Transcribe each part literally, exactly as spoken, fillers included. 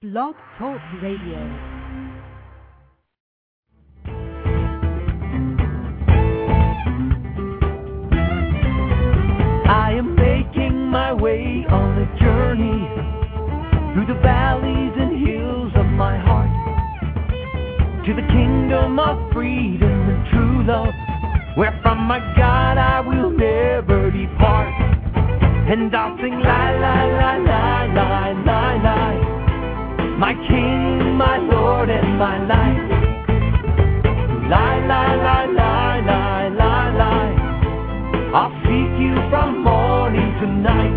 Blog Talk Radio. I am making my way on a journey through the valleys and hills of my heart to the kingdom of freedom and true love, where from my God I will never depart. And I'll sing la la la la la la la, my King, my Lord, and my life. La la la la la la la, I'll seek you from morning to night.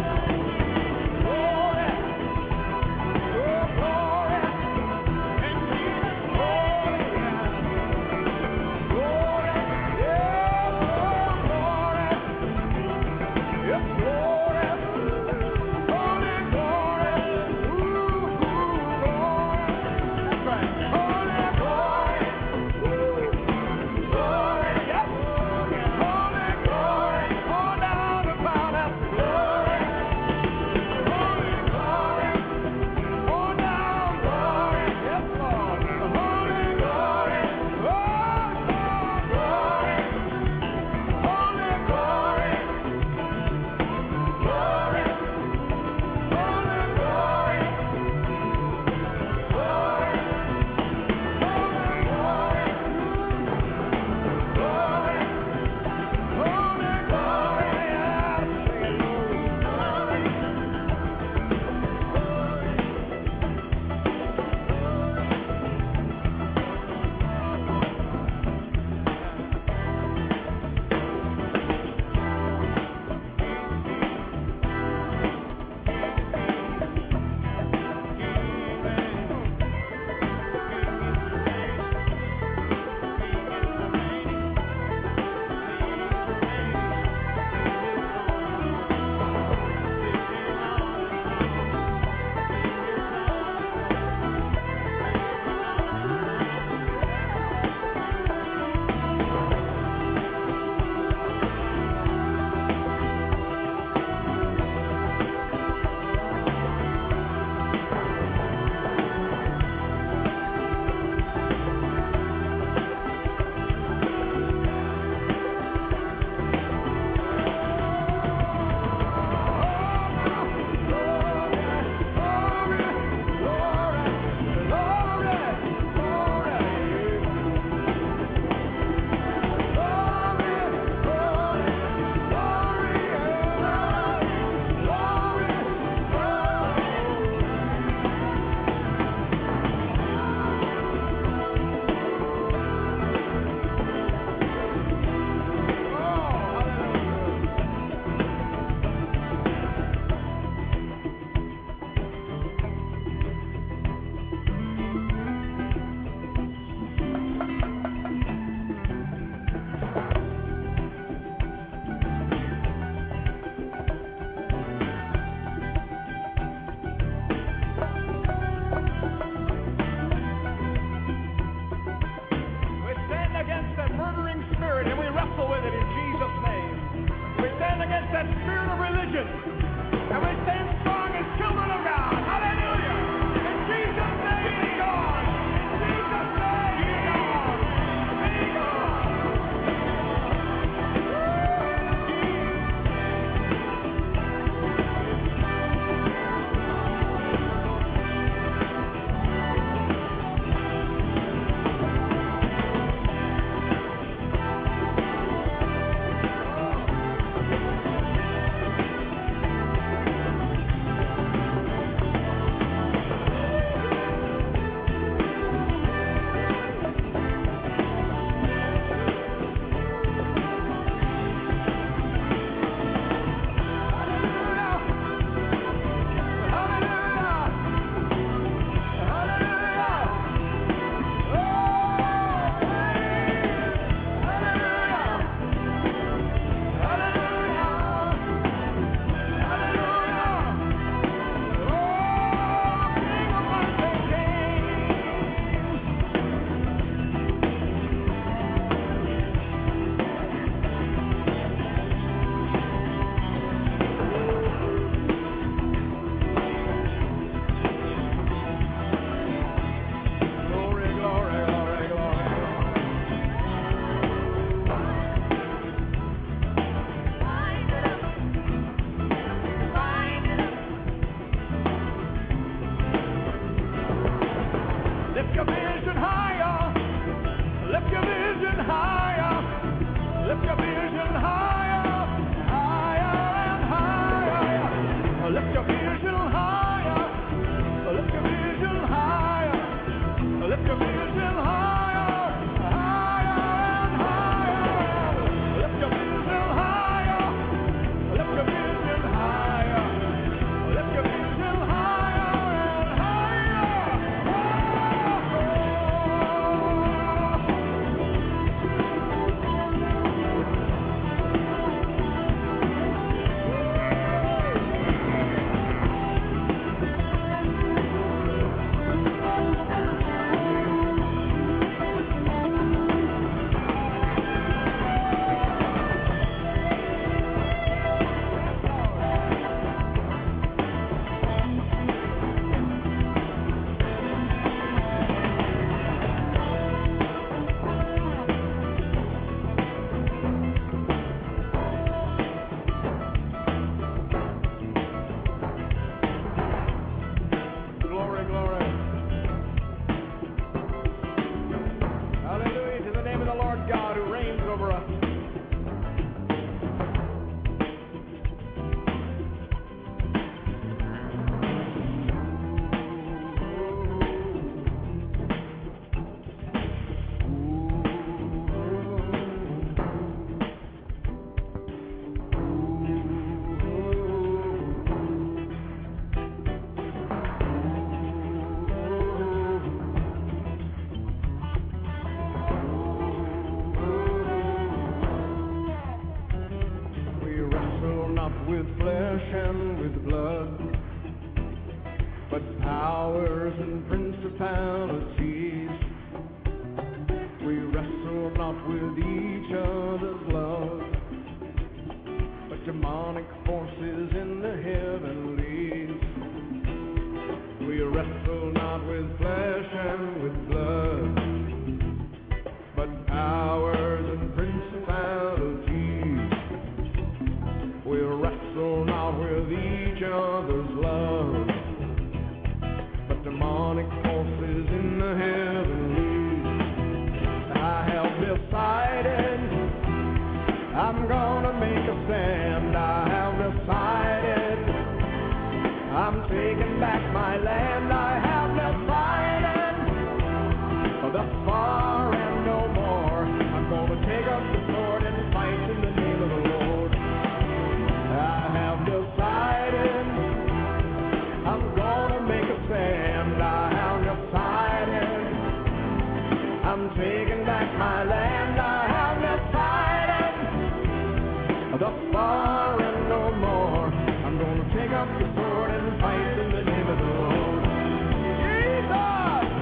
And wrestle with it in Jesus' name. We stand against that spirit of religion, and we stand strong as children of God. Hallelujah! In Jesus' name, be gone! In Jesus' name, be gone! Be gone!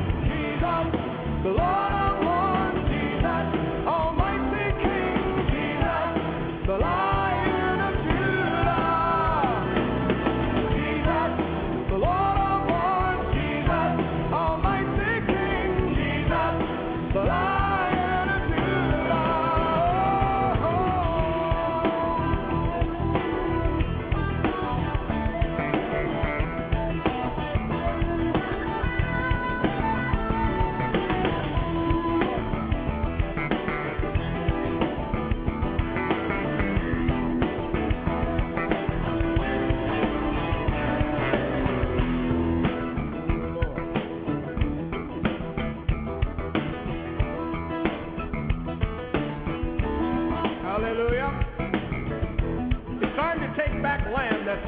The Lord of Lords, Jesus, Almighty King, Jesus.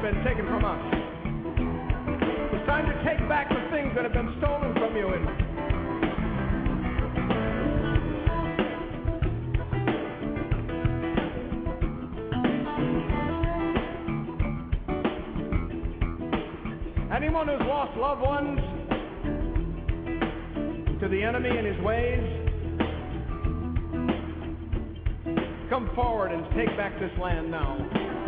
been taken from us. It's time to take back the things that have been stolen from you. And anyone who's lost loved ones to the enemy and his ways, come forward and take back this land now.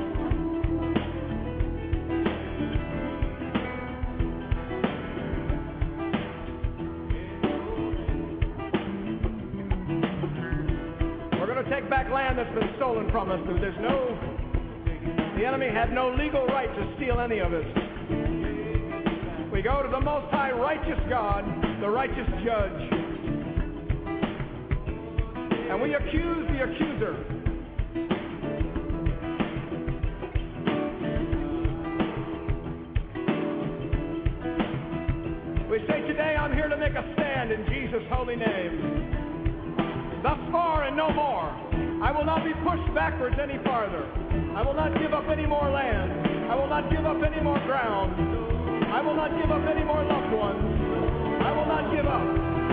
We're going to take back land that's been stolen from us. There's no, the enemy had no legal right to steal any of it. We go to the Most High, righteous God, the righteous Judge, and we accuse the accuser. We say today, I'm here to make a stand in Jesus' holy name. Thus far and no more. I will not be pushed backwards any farther. I will not give up any more land. I will not give up any more ground. I will not give up any more loved ones. I will not give up.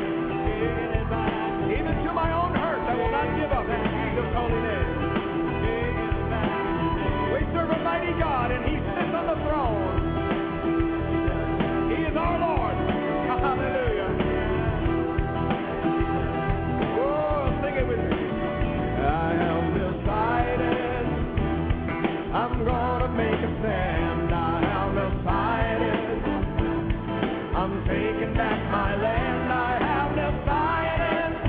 Even to my own hurt, I will not give up in Jesus' holy name. We serve a mighty God, and He sits on the throne. He is our Lord. Hallelujah. Oh, sing it with me. I have decided I'm gonna make a stand. I have decided I'm taking back my land. I have decided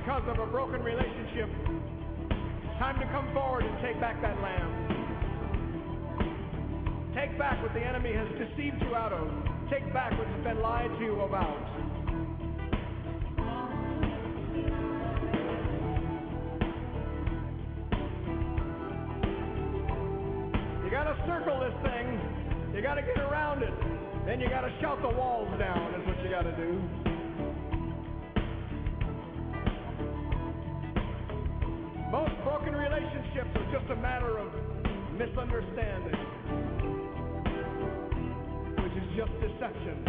because of a broken relationship, time to come forward and take back that lamb. Take back what the enemy has deceived you out of. Take back what's been lied to you about. You got to circle this thing. You got to get around it. Then you got to shout the walls down is what you got to do. Most broken relationships are just a matter of misunderstanding, which is just deception.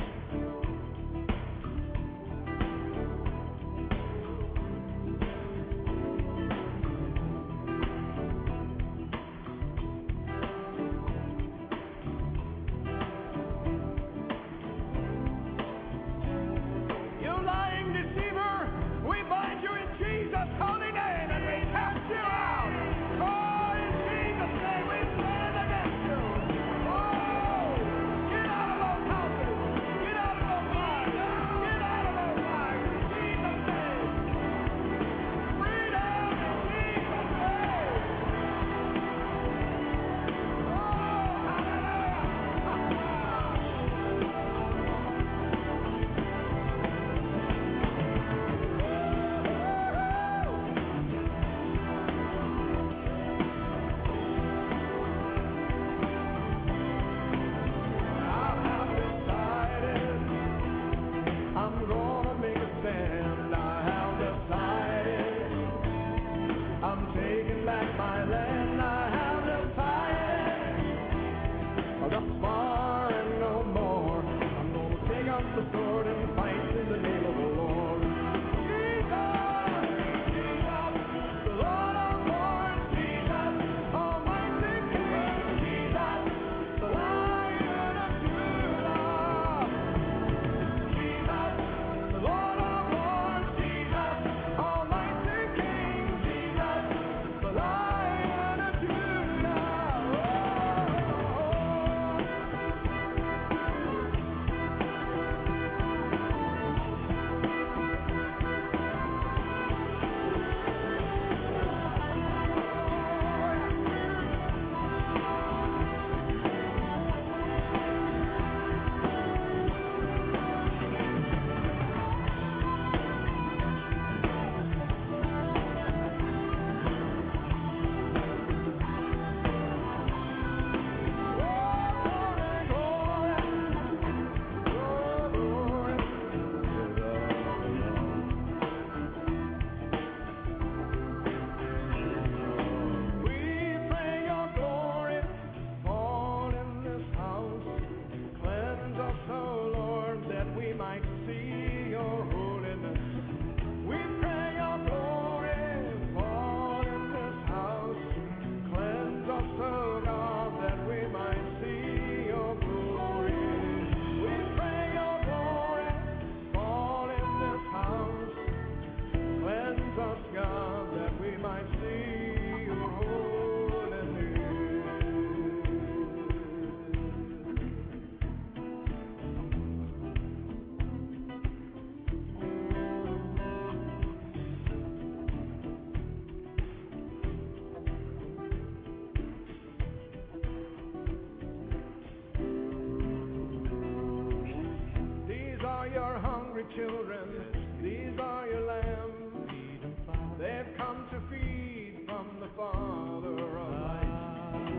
Children, these are your lambs. They've come to feed from the Father of light.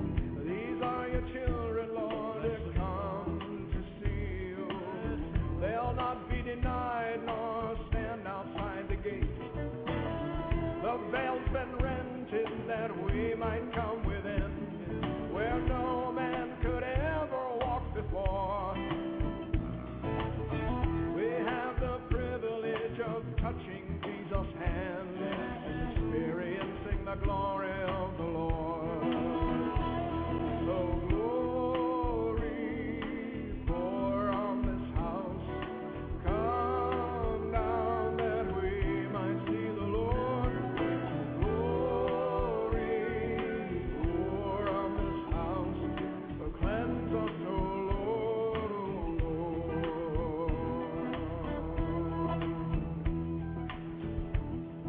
These are your children, Lord, they've come to see you. They'll not be denied nor stand outside the gate. The veil's been rented that we might come within, where no man could ever walk before. Touching Jesus' hand, experiencing the glory of the Lord. So glory pour on this house, come down that we might see the Lord. Glory pour on this house, so cleanse us, O Lord, O Lord.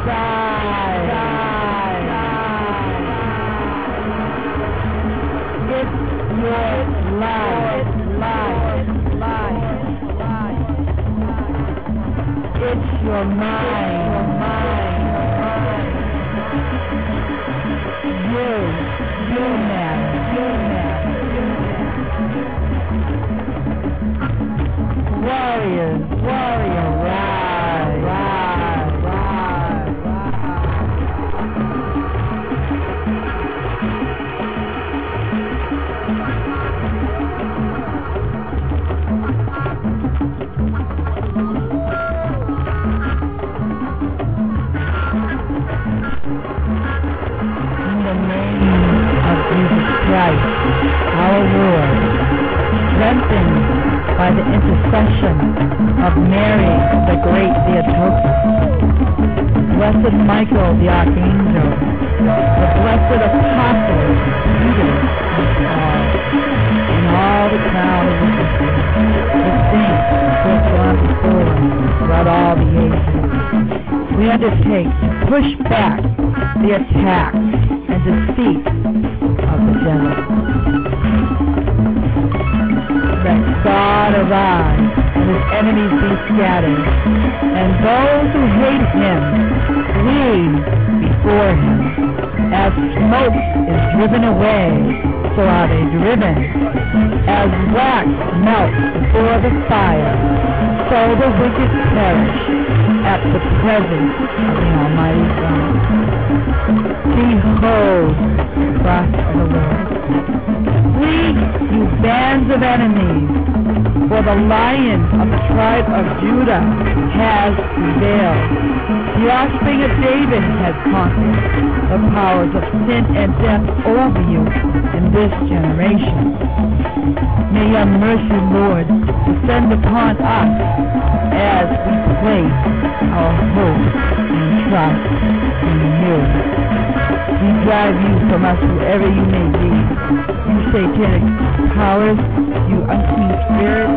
die, die, die. It's your life, life, life, life. It's your mind, your mind, mind. You, you matter, you matter, you matter. Warriors, warrior, rise, rise, rise, in the name of Jesus Christ, our Lord, strengthened by the intercession of Mary, the great Theotokos, blessed Michael, the Archangel, the blessed apostles, Peter and Paul, and all the crowd of witnesses, the saints who have gone before us throughout all the ages. We undertake to push back the attacks and defeat of the devil. Let God arise and his enemies be scattered, and those who hate him flee before him. As smoke is driven away, so are they driven. As wax melts before the fire, so the wicked perish at the presence of the Almighty God. Behold the cross of the Lord. Flee, you bands of enemies, for the Lion of the tribe of Judah has prevailed. The offspring of David has conquered the powers of sin and death over you in this generation. May your mercy, Lord, descend upon us as we place our hope and trust in you. We drive you from us wherever you may be. You satanic powers, you unclean spirits,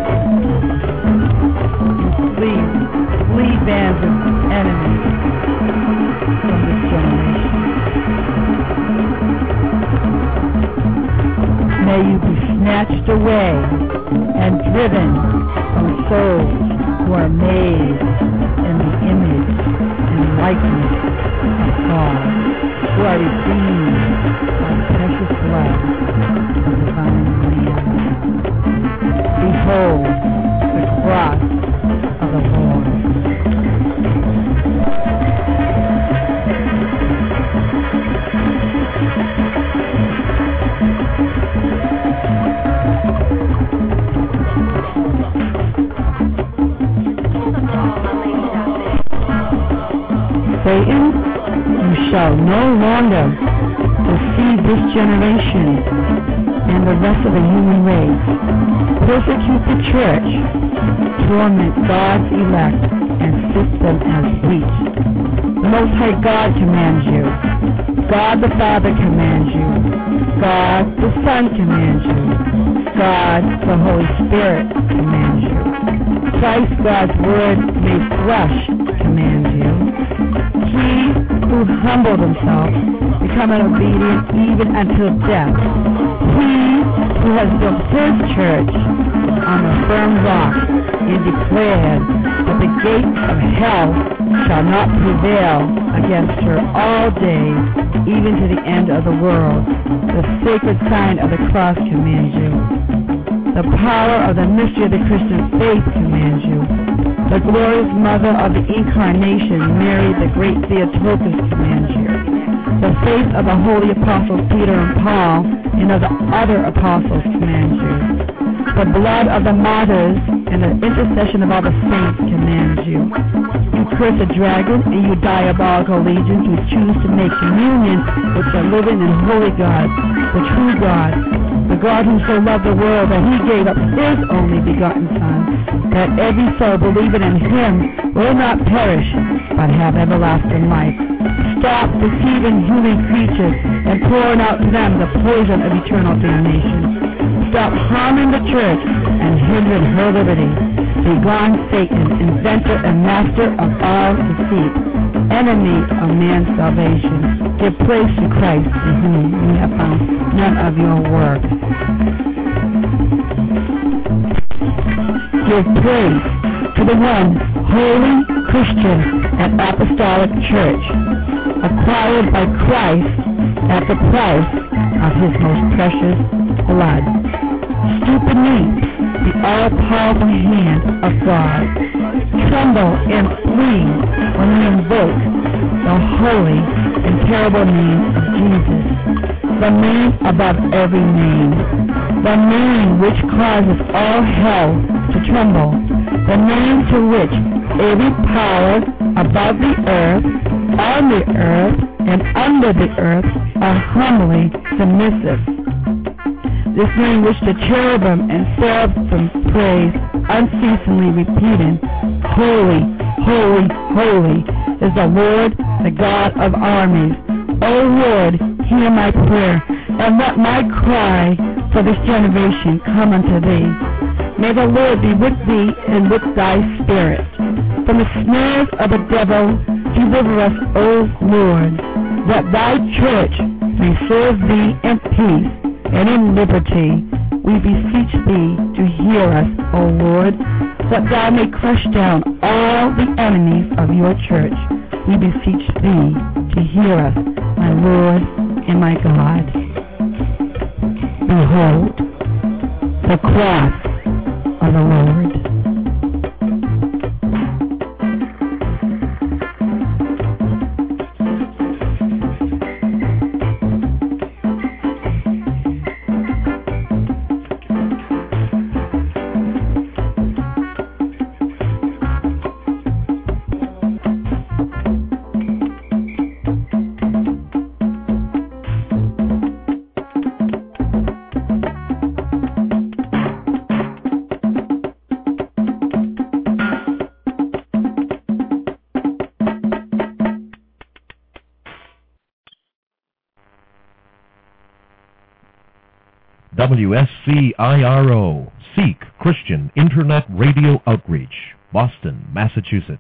you flee, flee bands of enemies from this generation. May you be snatched away and driven from souls who are made in the image and likeness of God, who are redeemed by the precious blood of the divine Lamb. Behold the cross of the Lord. Satan, you shall no longer deceive this generation and the rest of the human race, persecute the church, torment God's elect, and sift them as wheat. The Most High God commands you. God the Father commands you. God the Son commands you. God the Holy Spirit commands you. Christ, God's Word made flesh, commands you. He who humbled himself, becoming obedient even until death. He who has built his church on a firm rock and declared that the gates of hell shall not prevail against her all days, even to the end of the world. The sacred sign of the cross commands you. The power of the mystery of the Christian faith commands you. The glorious mother of the Incarnation, Mary, the great Theotokos, commands you. The faith of the holy apostles Peter and Paul and of the other apostles commands you. The blood of the martyrs and the intercession of all the saints commands you. You curse the dragon and you diabolical legions who choose to make communion with the living and holy God, the true God, the God who so loved the world that he gave up his only begotten Son, that every soul believing in him will not perish, but have everlasting life. Stop deceiving human creatures and pouring out to them the poison of eternal damnation. Stop harming the church and hindering her liberty. Begone, Satan, inventor and master of all deceit. enemy of man's salvation. Give praise to Christ, in whom we have found none of your work. Give praise to the one holy Christian and apostolic church, acquired by Christ at the price of his most precious blood. Stoop beneath the all-powerful hand of God. Tremble and flee when we invoke the holy and terrible name of Jesus, the name above every name, the name which causes all hell to tremble, the name to which every power above the earth, on the earth, and under the earth are humbly submissive. This name which the cherubim and seraphim praise, unceasingly repeating, Holy, holy, holy is the Lord, the God of armies. O Lord, hear my prayer, and let my cry for this generation come unto thee. May the Lord be with thee and with thy spirit. From the snares of the devil, deliver us, O Lord, that thy church may serve thee in peace and in liberty. We beseech thee to hear us, O Lord, that thou may crush down all the enemies of your church. We beseech thee to hear us, my Lord and my God. Behold, the cross of the Lord. W S C I R O, Seek Christian Internet Radio Outreach, Boston, Massachusetts.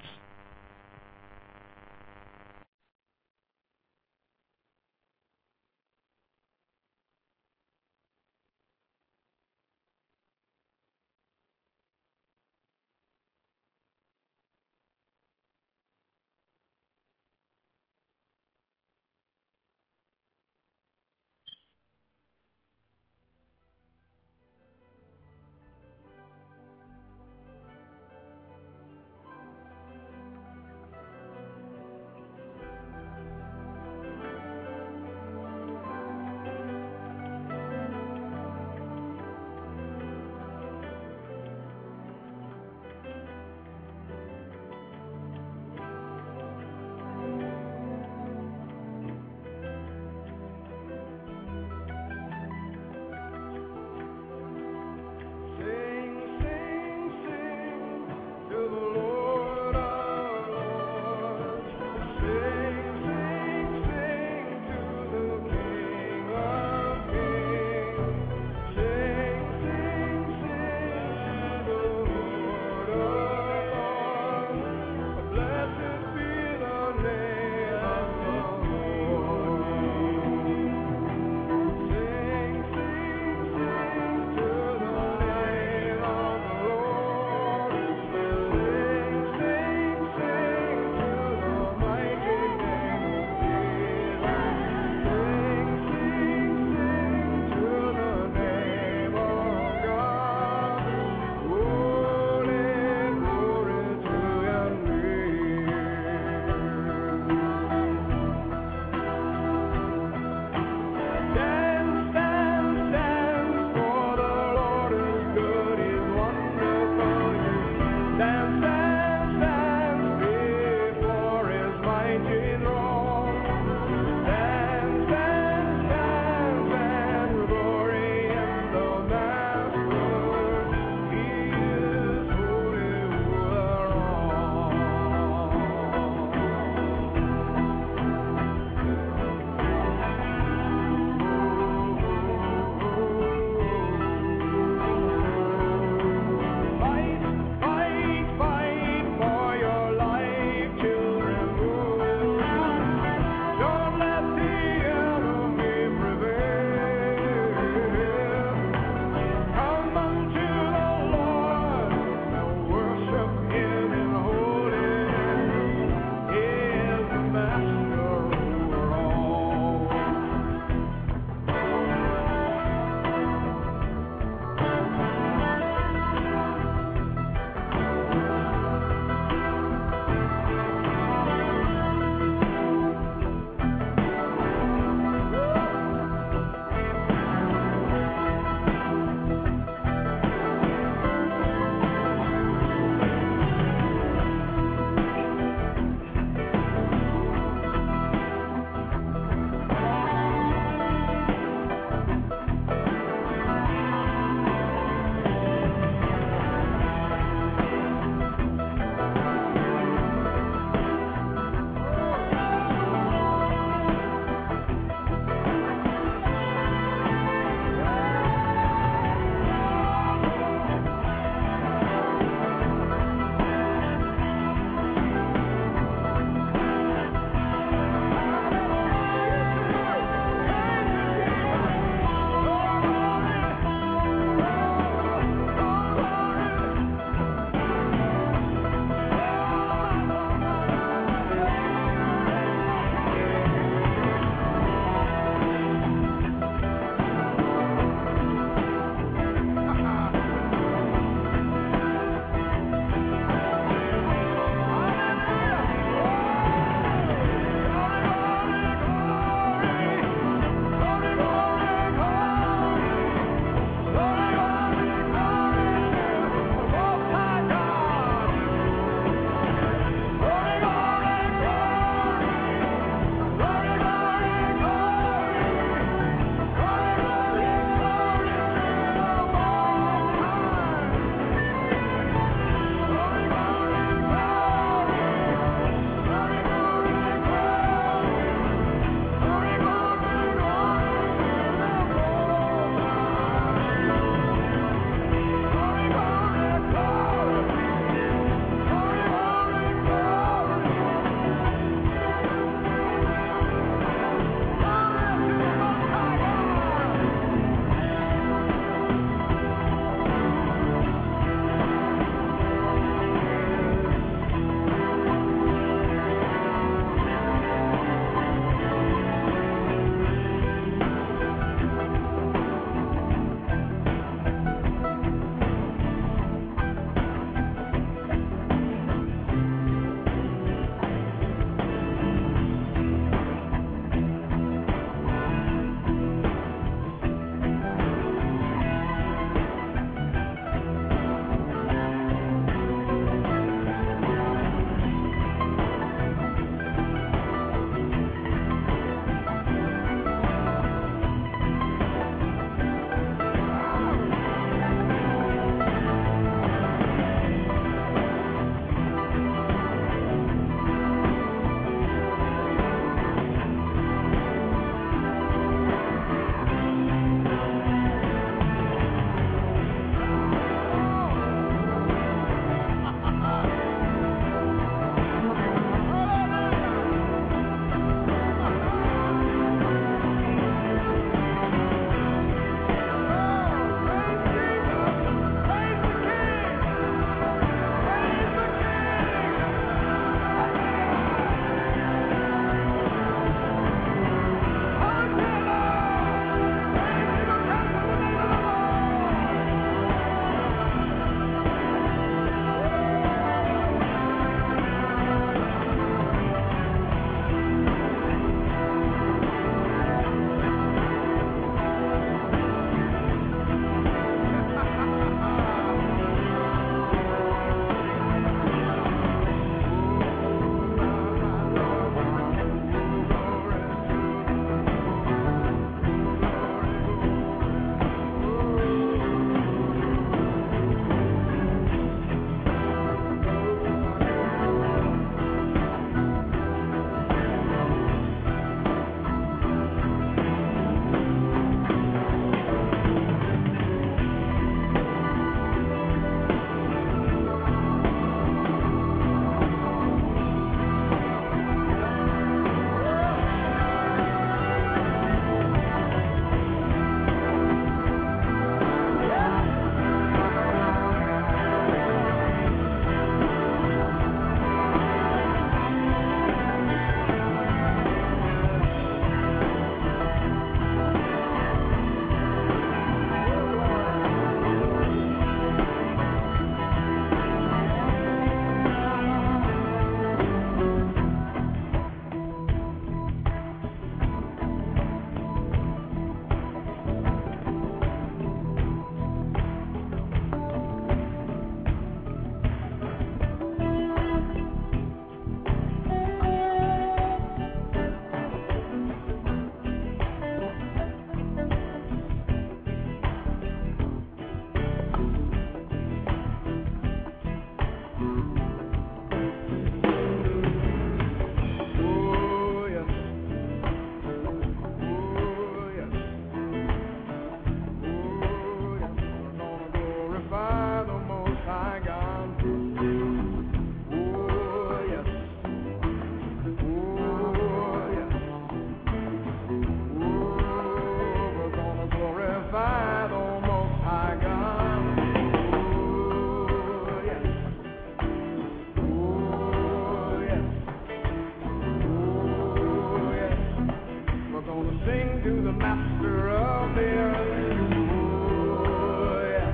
to the master of the earth. Oh, yes.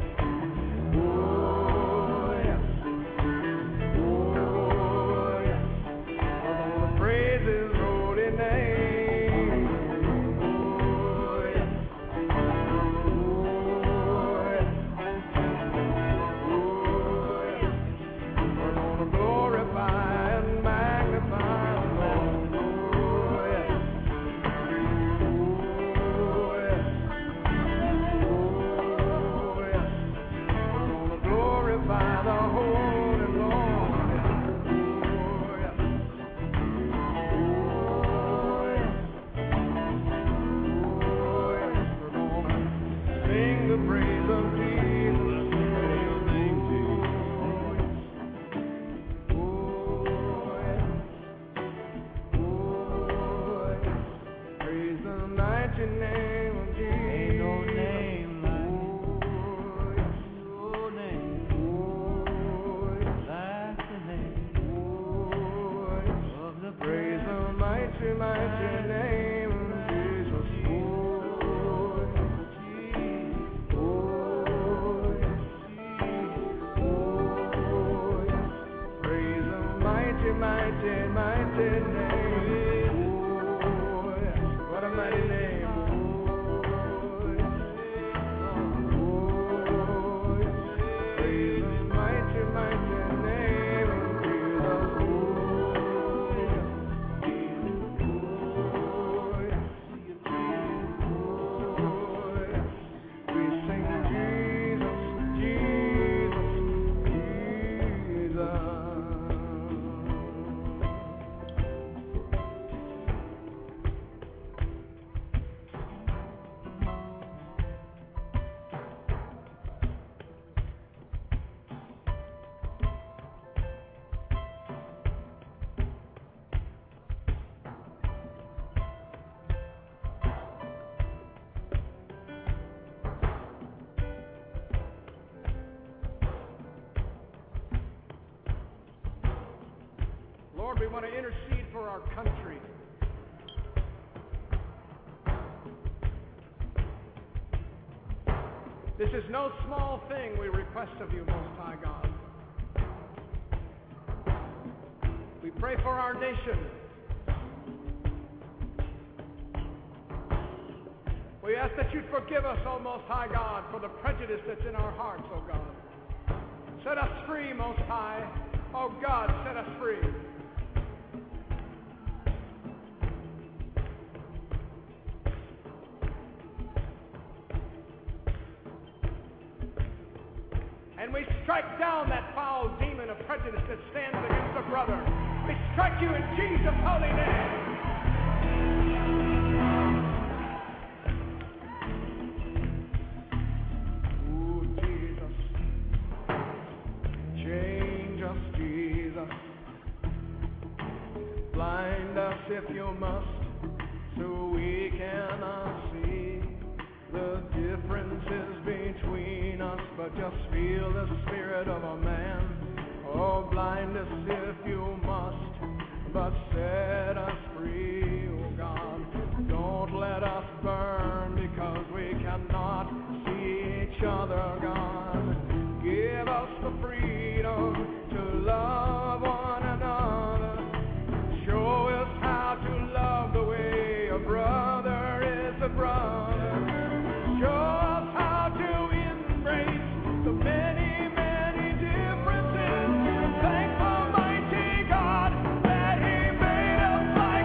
Oh, yes. Oh, yes. I'm gonna praise his holy name. Oh, yes. Oh, yes. Oh, yes. We're gonna glorify and magnify the Lord. Oh, yes. Oh, yes. Oh, yes. We're gonna glorify the Holy Lord. Oh, yes. Oh, yes. Oh, yes. We're gonna sing the praise of Jesus. Sing Jesus. Oh, yes. Oh, yes. Praise the mighty name of Jesus. Ain't no name like Oh, yes. your name. Oh, yes. That's the name Oh, yes. of the Praise the mighty, mighty name of Jesus. Oh, yes. Oh, yes. Oh, yes. Praise the mighty, mighty, mighty name. Oh, yes. What a mighty name. Oh, yes. Oh, yes. Praise the mighty, mighty name of Jesus. Oh, yes. Oh, yes. Oh, yes. We sing Jesus, Jesus, Jesus. Lord, we want to intercede for our country. This is no small thing we request of you, Most High God. We pray for our nation. We ask that you'd forgive us, O Most High God, for the prejudice that's in our hearts, O God. Set us free, Most High. O God, set us free. And we strike down that foul demon of prejudice that stands against a brother. We strike you in Jesus' holy name. Ooh, Jesus. Change us, Jesus. Blind us if you must, so we cannot see the differences between us, but just feel the spirit of a man. Oh, blind us if you must, but set us free, oh God. Don't let us burn because we cannot see each other, God. Give us the freedom to love one another. Show us how to love the way a brother is a brother. Show us how to embrace the many, many differences. Thank Almighty God that He made us like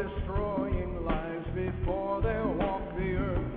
destroying lives before they walk the earth.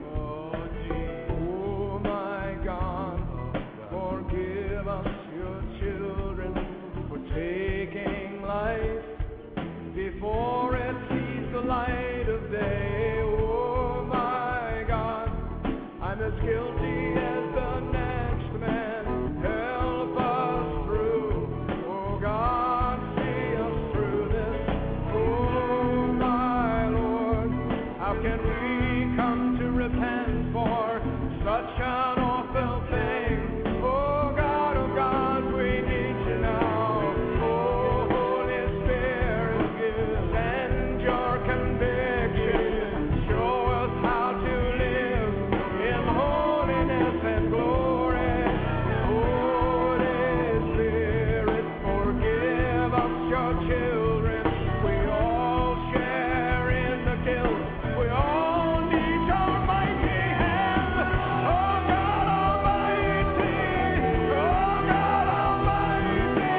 Oh my God, forgive us, your children, for taking life before it sees the light of day. Oh my God, I'm as guilty as the next man. Help us through. Oh God, see us through this. Oh my Lord, how can we come to repent for such an awful thing? Oh God, oh God, we need you now. Oh Holy Spirit, send your conviction. Show us how to live in holiness and glory. Holy Spirit, forgive us, your children. We all share in the guilt. We all need your mighty hand. Oh God Almighty. Oh God Almighty.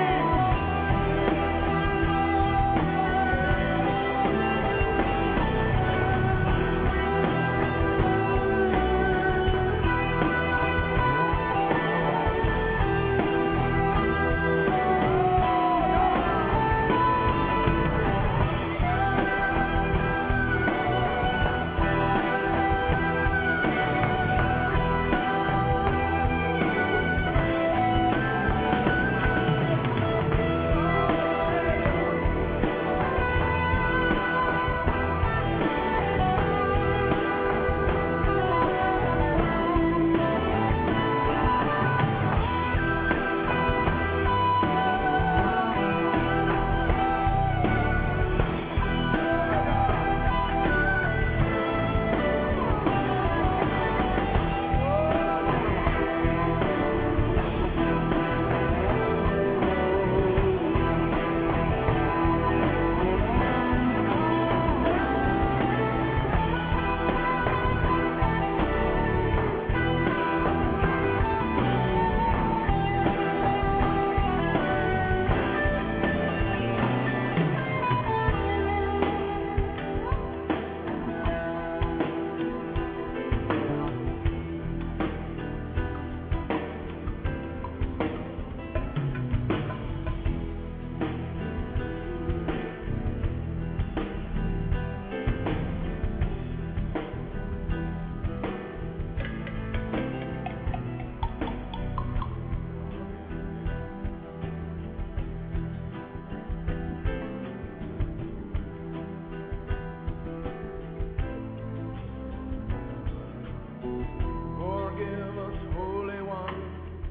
Forgive us, Holy One.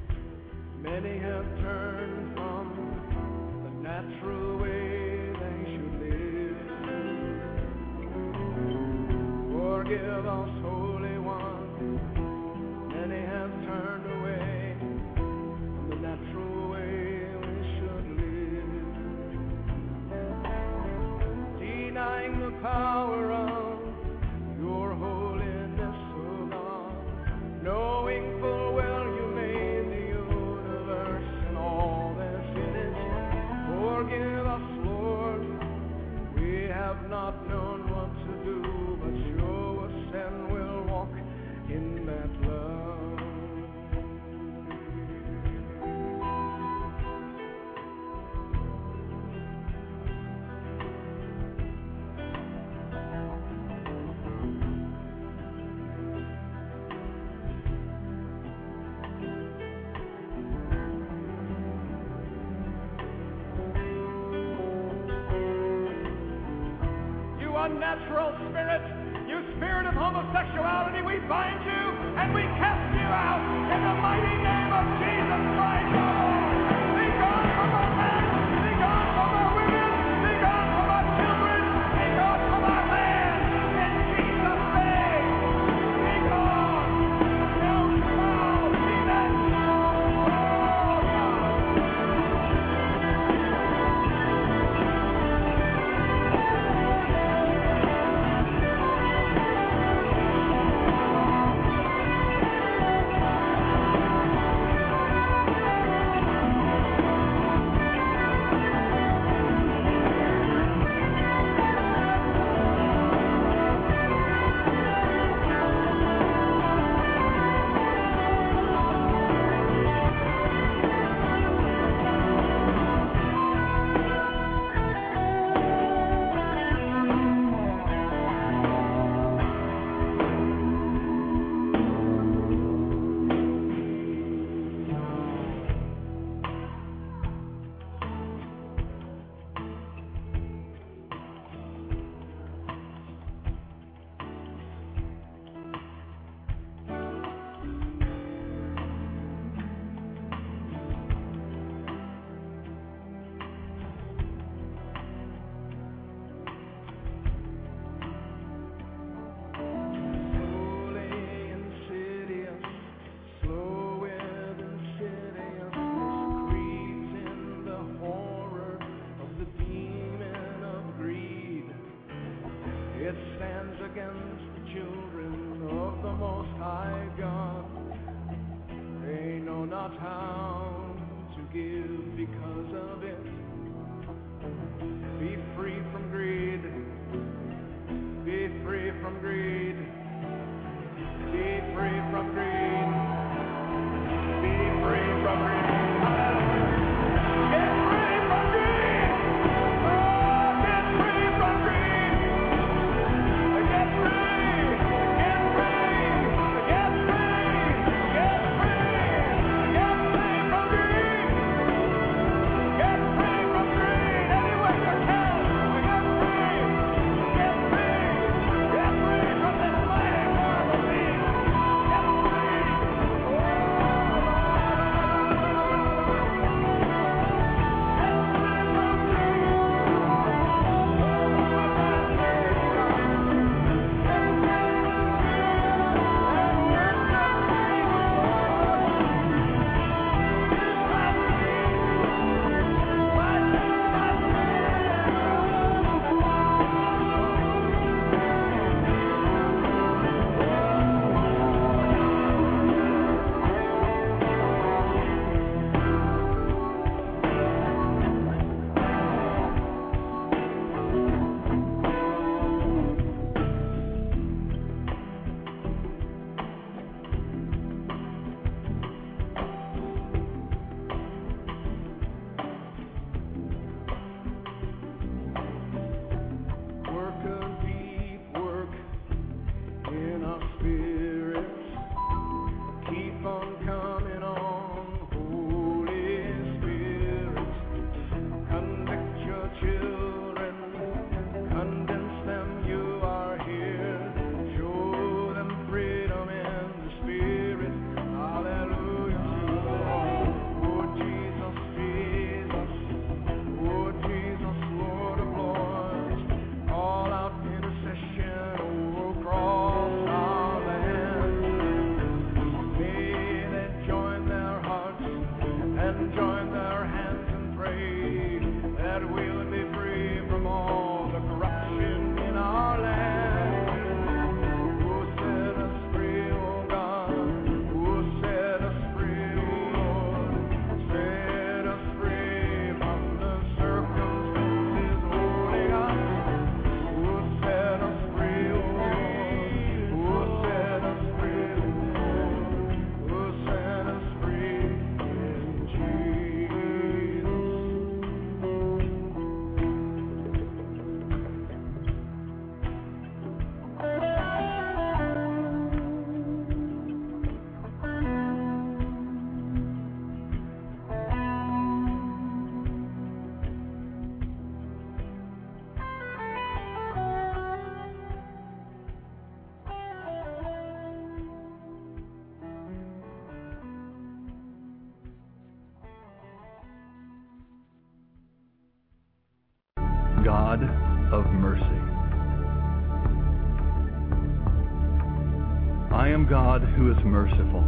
Many have turned from the natural way they should live. Forgive us, Holy One. Many have turned away from the natural way we should live. Denying the power of your holiness, O God, knowing full well you made the universe and all that's in it. Forgive us, Lord, we have not known what to do, but show us and we'll walk in that love. Unnatural spirit, you spirit of homosexuality, we bind you and we cast you out in the mighty name of Jesus Christ. Be gone from our men, be gone from our women, be gone from our children, be gone from our land. In Jesus' name, be gone. No foul demon. Oh, God. it stands against the children of the Most High God. They know not how to give because of it. Be free from greed. Be free from greed. Be free from greed. Be free from greed. Get free from greed. Oh, get free from greed. Get free. Get free. Get free. Get free. Get free from greed. Get free from greed. Any way you can. Get free. Get free. Get free from this mighty horrible being. Get free. Work a deep work in our spirits. Keep on coming on, Holy Spirit. Convict your children, convince them you are here. Show them freedom in the Spirit. Hallelujah. Oh Jesus, Jesus. Oh Jesus, Lord of Lords. All out intercession, oh, across our land. May they join their hearts and join their hands and pray that we'll be free from all the corruption in our land. Oh, set us free, oh God. Oh, set us free, oh Lord. Set us free from the circumstances holding us. Oh, set us free, oh Lord. Oh, set us free, oh Lord. Oh, set us free in Jesus. God of mercy. I am God who is merciful.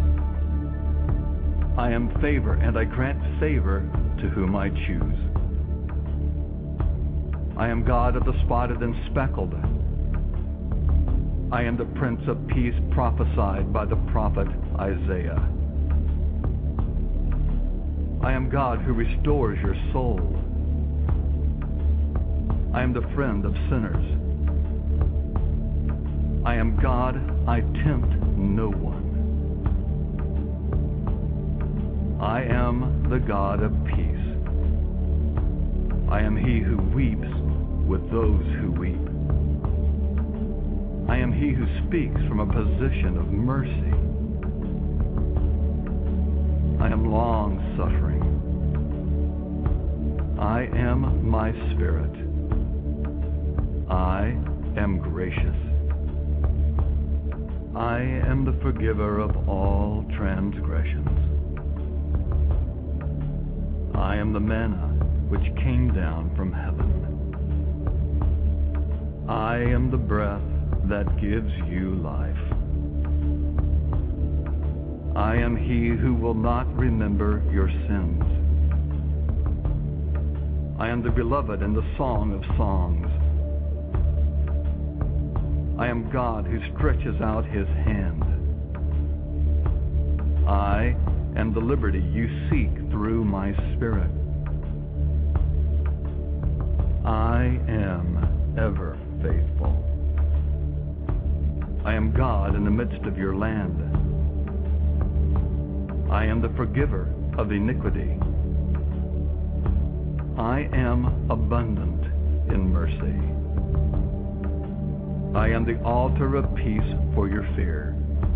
I am favor, and I grant favor to whom I choose. I am God of the spotted and speckled. I am the Prince of Peace prophesied by the prophet Isaiah. I am God who restores your soul. I am the friend of sinners. I am God, I tempt no one. I am the God of peace. I am he who weeps with those who weep. I am he who speaks from a position of mercy. I am long-suffering. I am my spirit. I am gracious. I am the forgiver of all transgressions. I am the manna which came down from heaven. I am the breath that gives you life. I am he who will not remember your sins. I am the beloved in the Song of Songs. I am God who stretches out his hand. I am the liberty you seek through my Spirit. I am ever faithful. I am God in the midst of your land. I am the forgiver of iniquity. I am abundant in mercy. I am the altar of peace for your fear.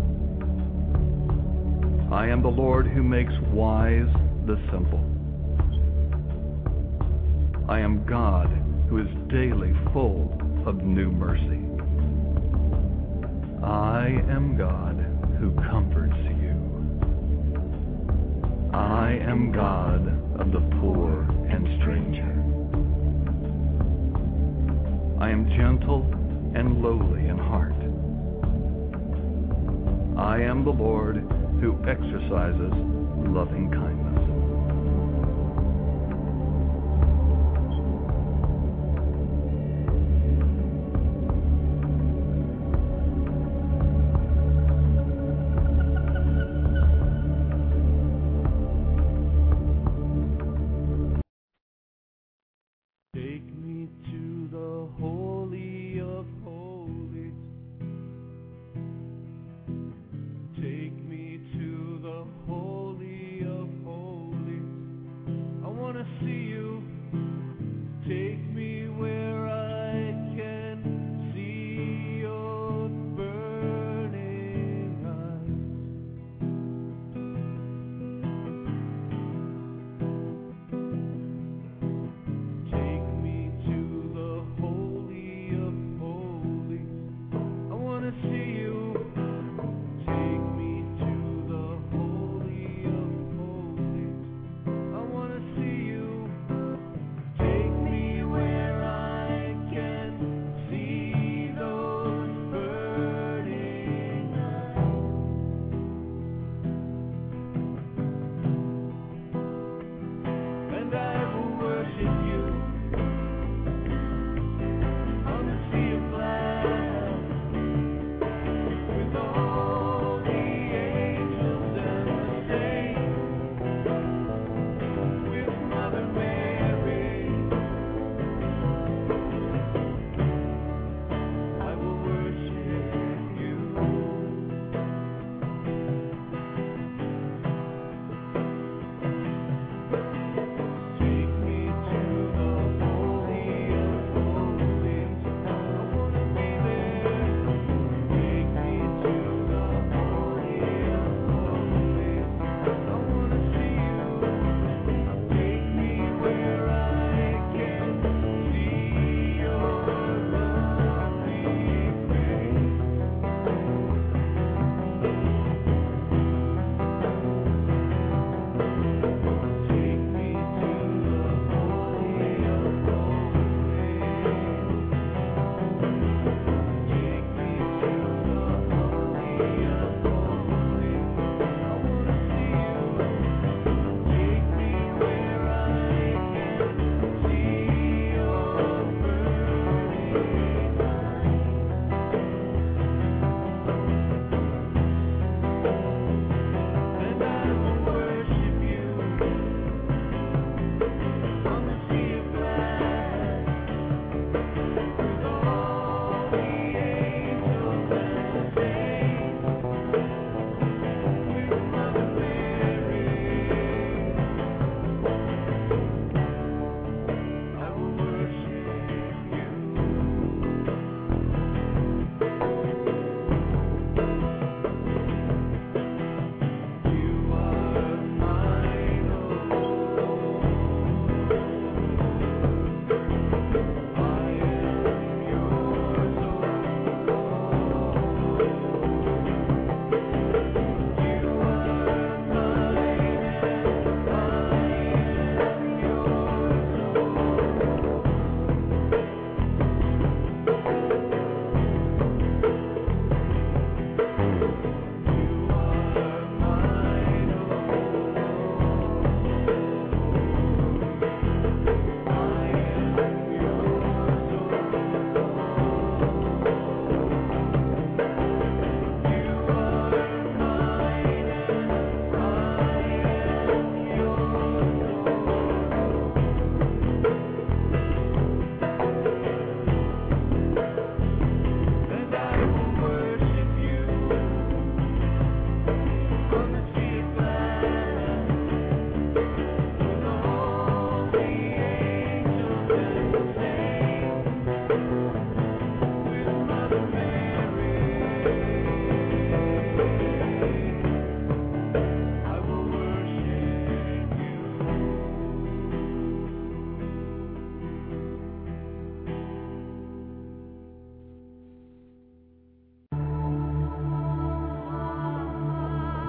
I am the Lord who makes wise the simple. I am God who is daily full of new mercy. I am God who comforts you. I am God of the poor and stranger. I am gentle and lowly in heart. I am the Lord who exercises loving kindness. Take me to the Holy of Holies. Take me to the Holy of Holies. I want to see you. Take me where I can see your burning eyes. Take me to the Holy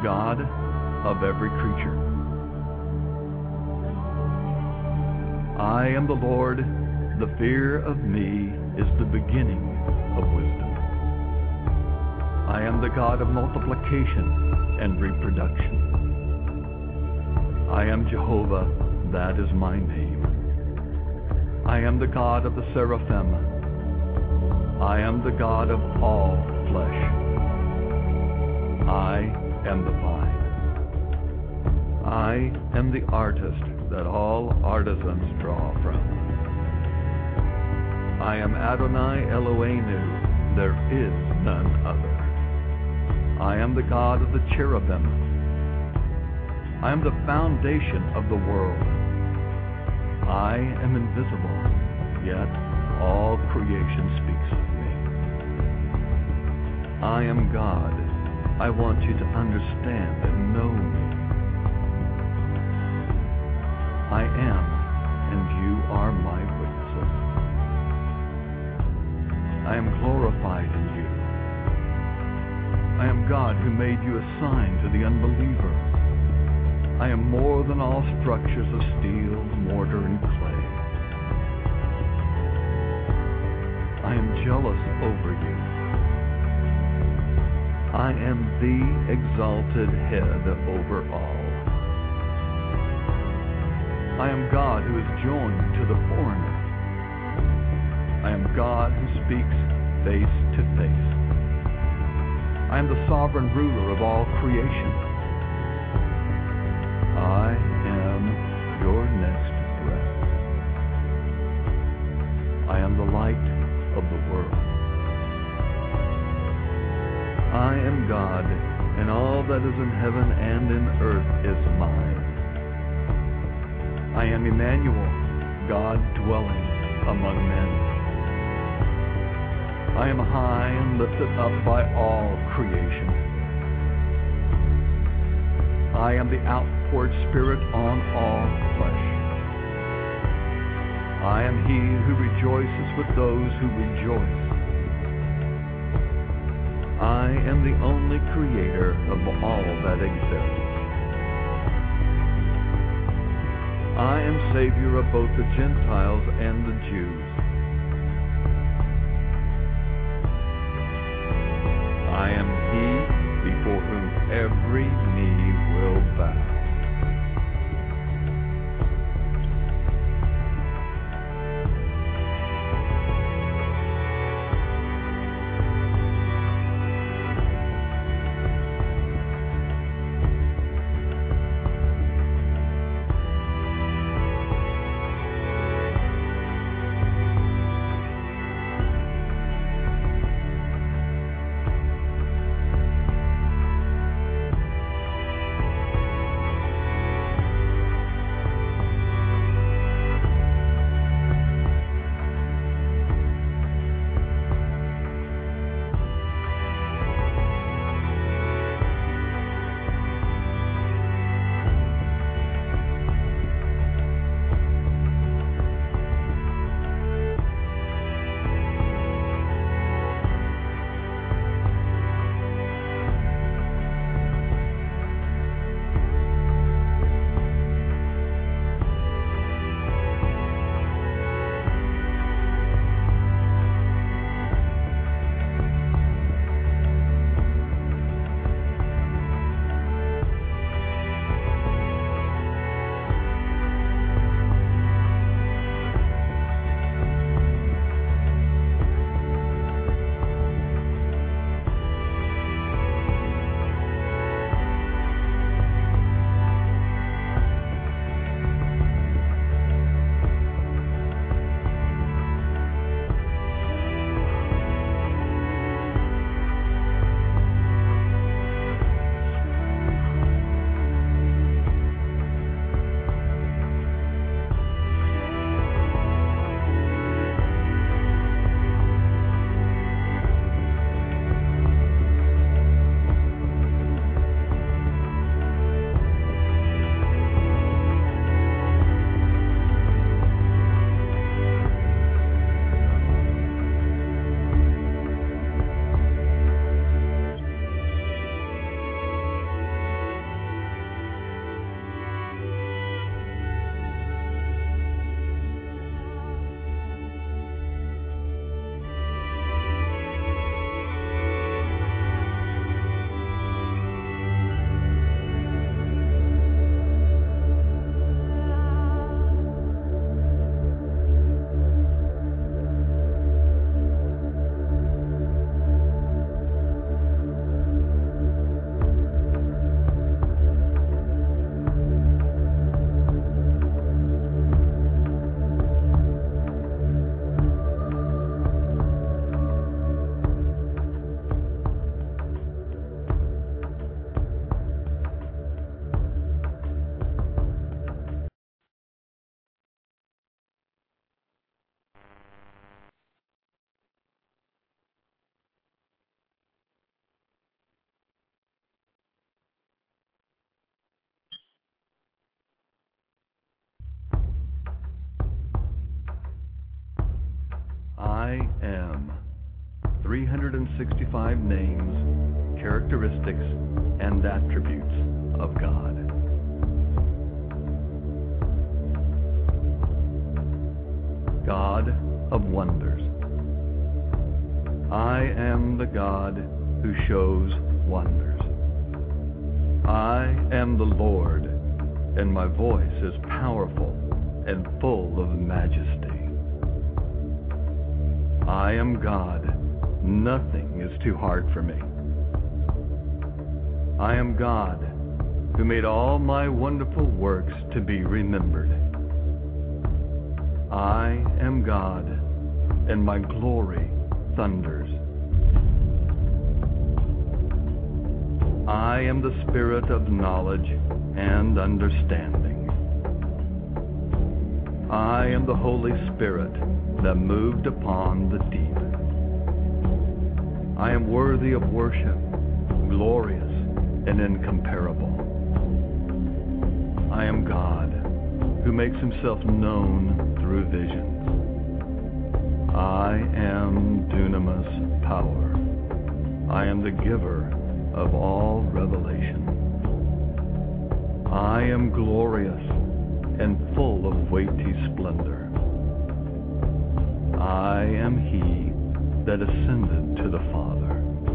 God of every creature. I am the Lord. The fear of me is the beginning of wisdom. I am the God of multiplication and reproduction. I am Jehovah, that is my name. I am the God of the seraphim. I am the God of all flesh. I am the vine. I am the artist that all artisans draw from. I am Adonai Eloheinu, there is none other. I am the God of the cherubim. I am the foundation of the world. I am invisible, yet all creation speaks of me. I am God. I want you to understand and know me. I am, and you are my witnesses. I am glorified in you. I am God who made you a sign to the unbeliever. I am more than all structures of steel, mortar, and clay. I am jealous over you. I am the exalted head over all. I am God who is joined to the foreigner. I am God who speaks face to face. I am the sovereign ruler of all creation. I am your next breath. I am the light of the world. I am God, and all that is in heaven and in earth is mine. I am Emmanuel, God dwelling among men. I am high and lifted up by all creation. I am the outpoured Spirit on all flesh. I am he who rejoices with those who rejoice. I am the only creator of all that exists. I am Savior of both the Gentiles and the Jews. I am he before whom every knee will bow. I am. three hundred sixty-five names, characteristics, and attributes of God. God of wonders. I am the God who shows wonders. I am the Lord, and my voice is powerful and full of majesty. I am God. Nothing is too hard for me. I am God, who made all my wonderful works to be remembered. I am God, and my glory thunders. I am the spirit of knowledge and understanding. I am the Holy Spirit that moved upon the deep. I am worthy of worship, glorious and incomparable. I am God, who makes himself known through visions. I am dunamis power. I am the giver of all revelation. I am glorious and full of weighty splendor. I am he that ascended to the Father.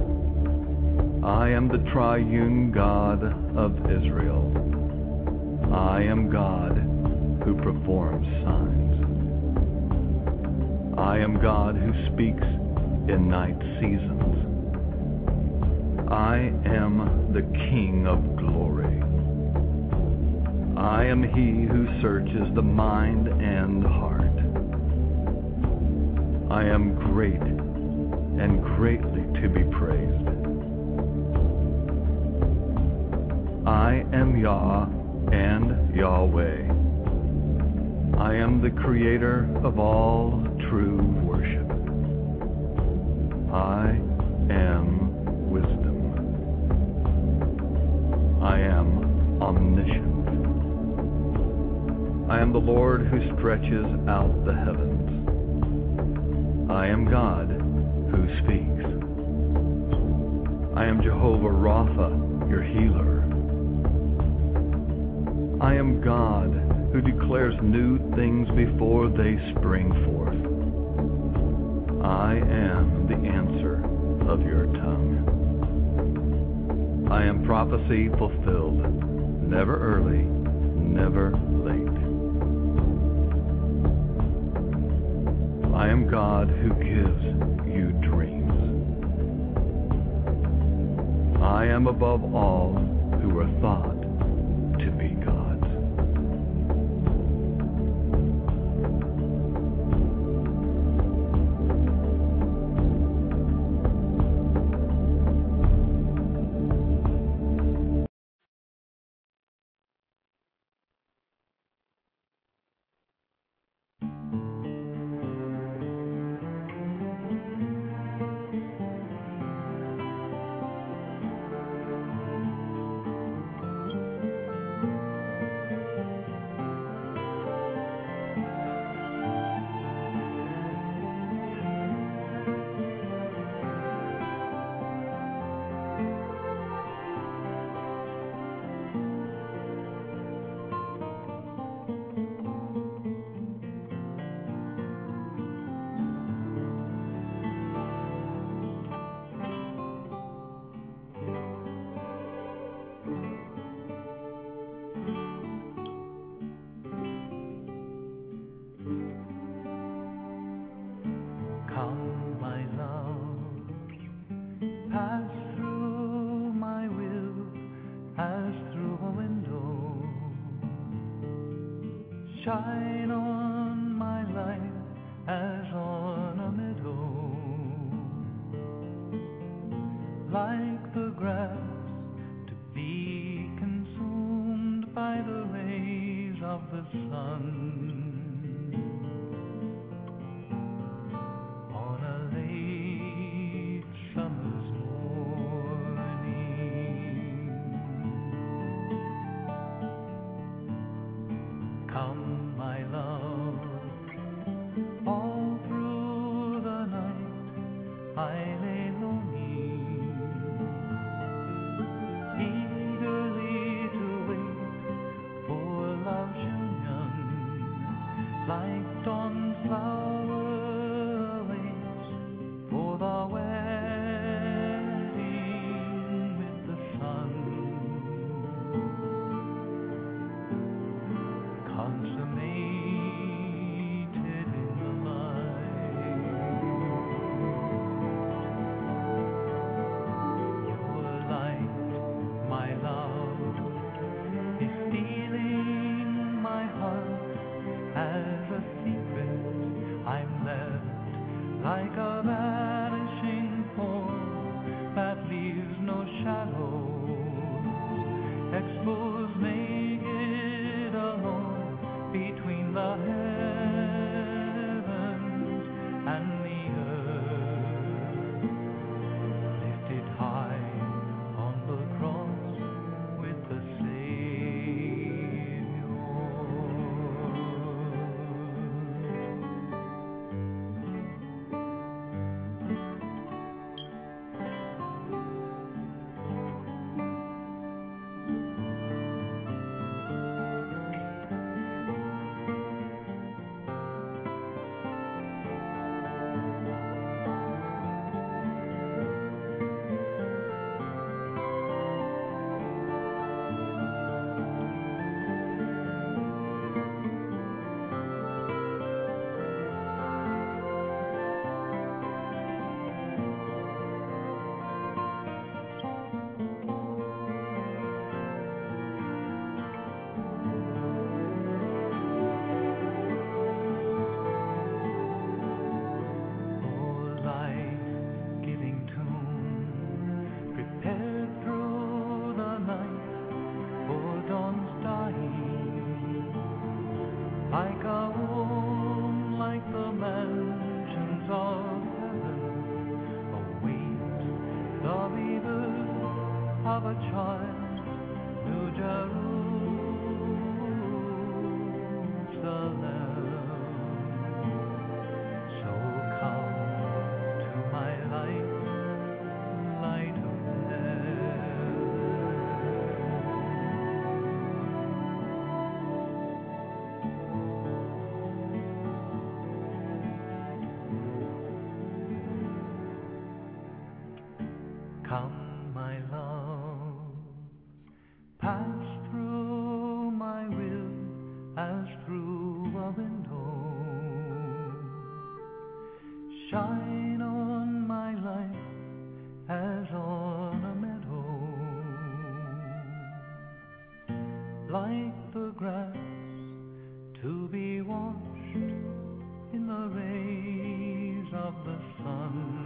I am the triune God of Israel. I am God who performs signs. I am God who speaks in night seasons. I am the King of glory. I am he who searches the mind and heart. I am great and greatly to be praised. I am Yah and Yahweh. I am the creator of all true worship. I am wisdom. I am omniscient. I am the Lord who stretches out the heavens. I am God who speaks. I am Jehovah Rapha, your healer. I am God who declares new things before they spring forth. I am the answer of your tongue. I am prophecy fulfilled, never early, never late. I am God who gives you dreams. I am above all who are thought to be gods. Shine on my life as on a meadow, like the grass to be consumed by the rays of the sun. On a late summer's morning, come my love, all through the like a vanishing form that leaves no shadows, exposed naked alone between the heavens and the earth, lifted high on the cross with the like a home, like the mansions of heaven, awaits the rebirth of a child, New Jerusalem. So come to my light, light of Come, my love, pass through my will as through a window. Shine on my life as on a meadow. Like the grass to be washed in the rays of the sun.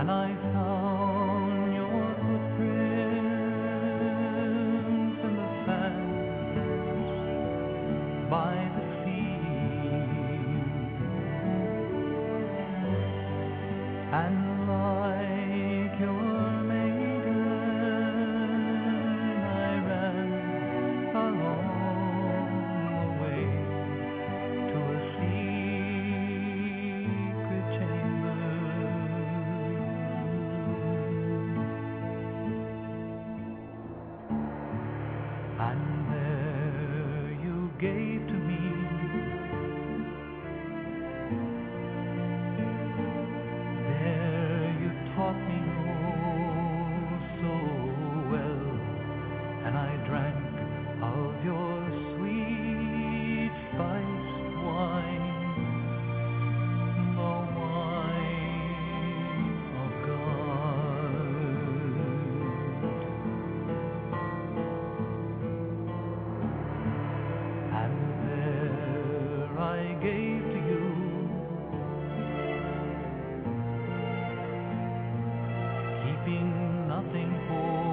and I found your footprints in the sand by the sea, and like your maiden I ran along the way to a secret chamber, and there you gave to me there you taught me oh so well, and I drank of your sweet spiced wine, the wine of God. And there I gave to you keeping nothing for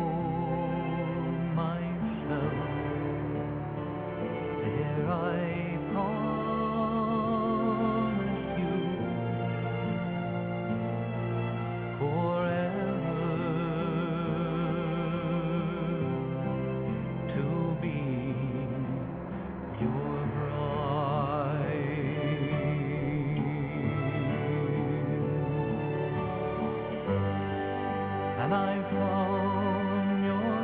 myself. There I promise you forever to be your bride. And I found your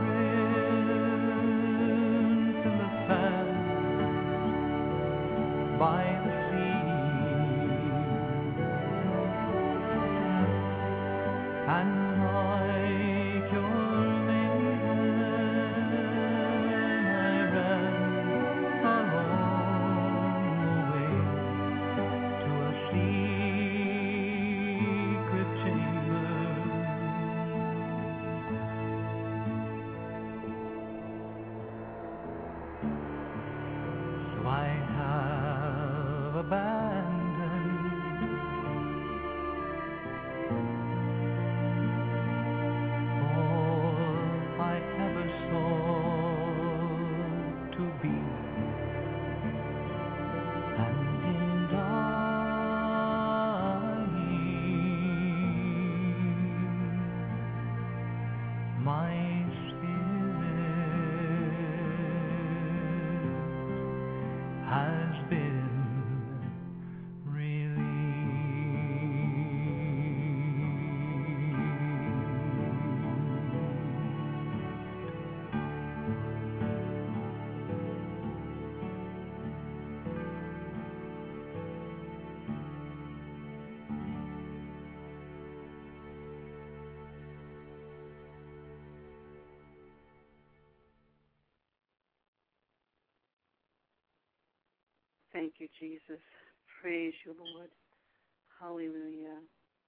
footprints in the sand by the sea, and like your maiden I ran along the way to a secret chamber. So I have abandoned all I ever sought to be, and in dying my spirit has been Thank you, Jesus. Praise you, Lord. Hallelujah.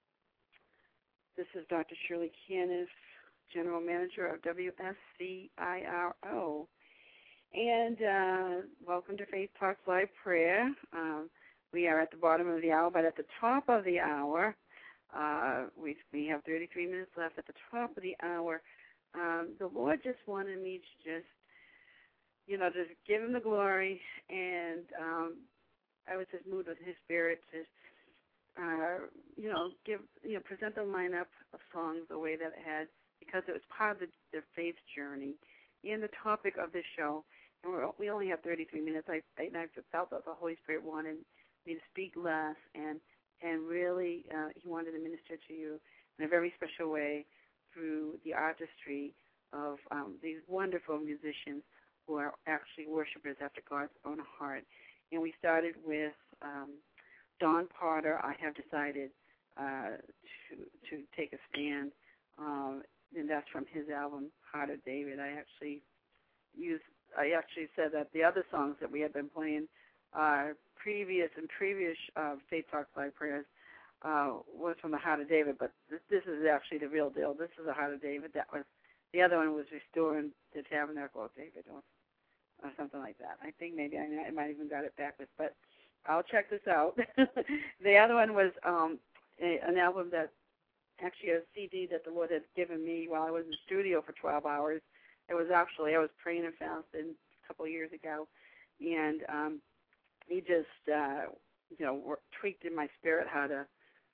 This is Doctor Shirley Canis, General Manager of W S C I R O. And uh, welcome to Faith Talks Live Prayer. Um, we are at the bottom of the hour, but at the top of the hour, uh, we, we have thirty-three minutes left. At the top of the hour, um, the Lord just wanted me to just, you know, just give him the glory. And um, I was just moved with his spirit to, uh, you know, give, you know, present the lineup of songs the way that it had, because it was part of the, the faith journey and the topic of this show. And we're, we only have thirty-three minutes. I, I, I felt that the Holy Spirit wanted me to speak less, and and really uh, he wanted to minister to you in a very special way through the artistry of um, these wonderful musicians who are actually worshipers after God's own heart. And we started with um, Don Potter, I Have Decided uh, to to take a stand, um, and that's from his album, Heart of David. I actually used, I actually said that the other songs that we had been playing uh, previous and previous uh, Faith Talks Live Prayers uh, was from the Heart of David, but this, this is actually the real deal. This is the Heart of David. That was, the other one was Restoring the Tabernacle of David, or, or something like that. I think maybe I, I might even got it backwards, but I'll check this out. The other one was um, a, an album that actually a C D that the Lord had given me while I was in the studio for twelve hours. It was actually, I was praying and fasting a couple of years ago, and um, he just, uh, you know, tweaked in my spirit how to,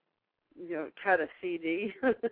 you know, cut a C D,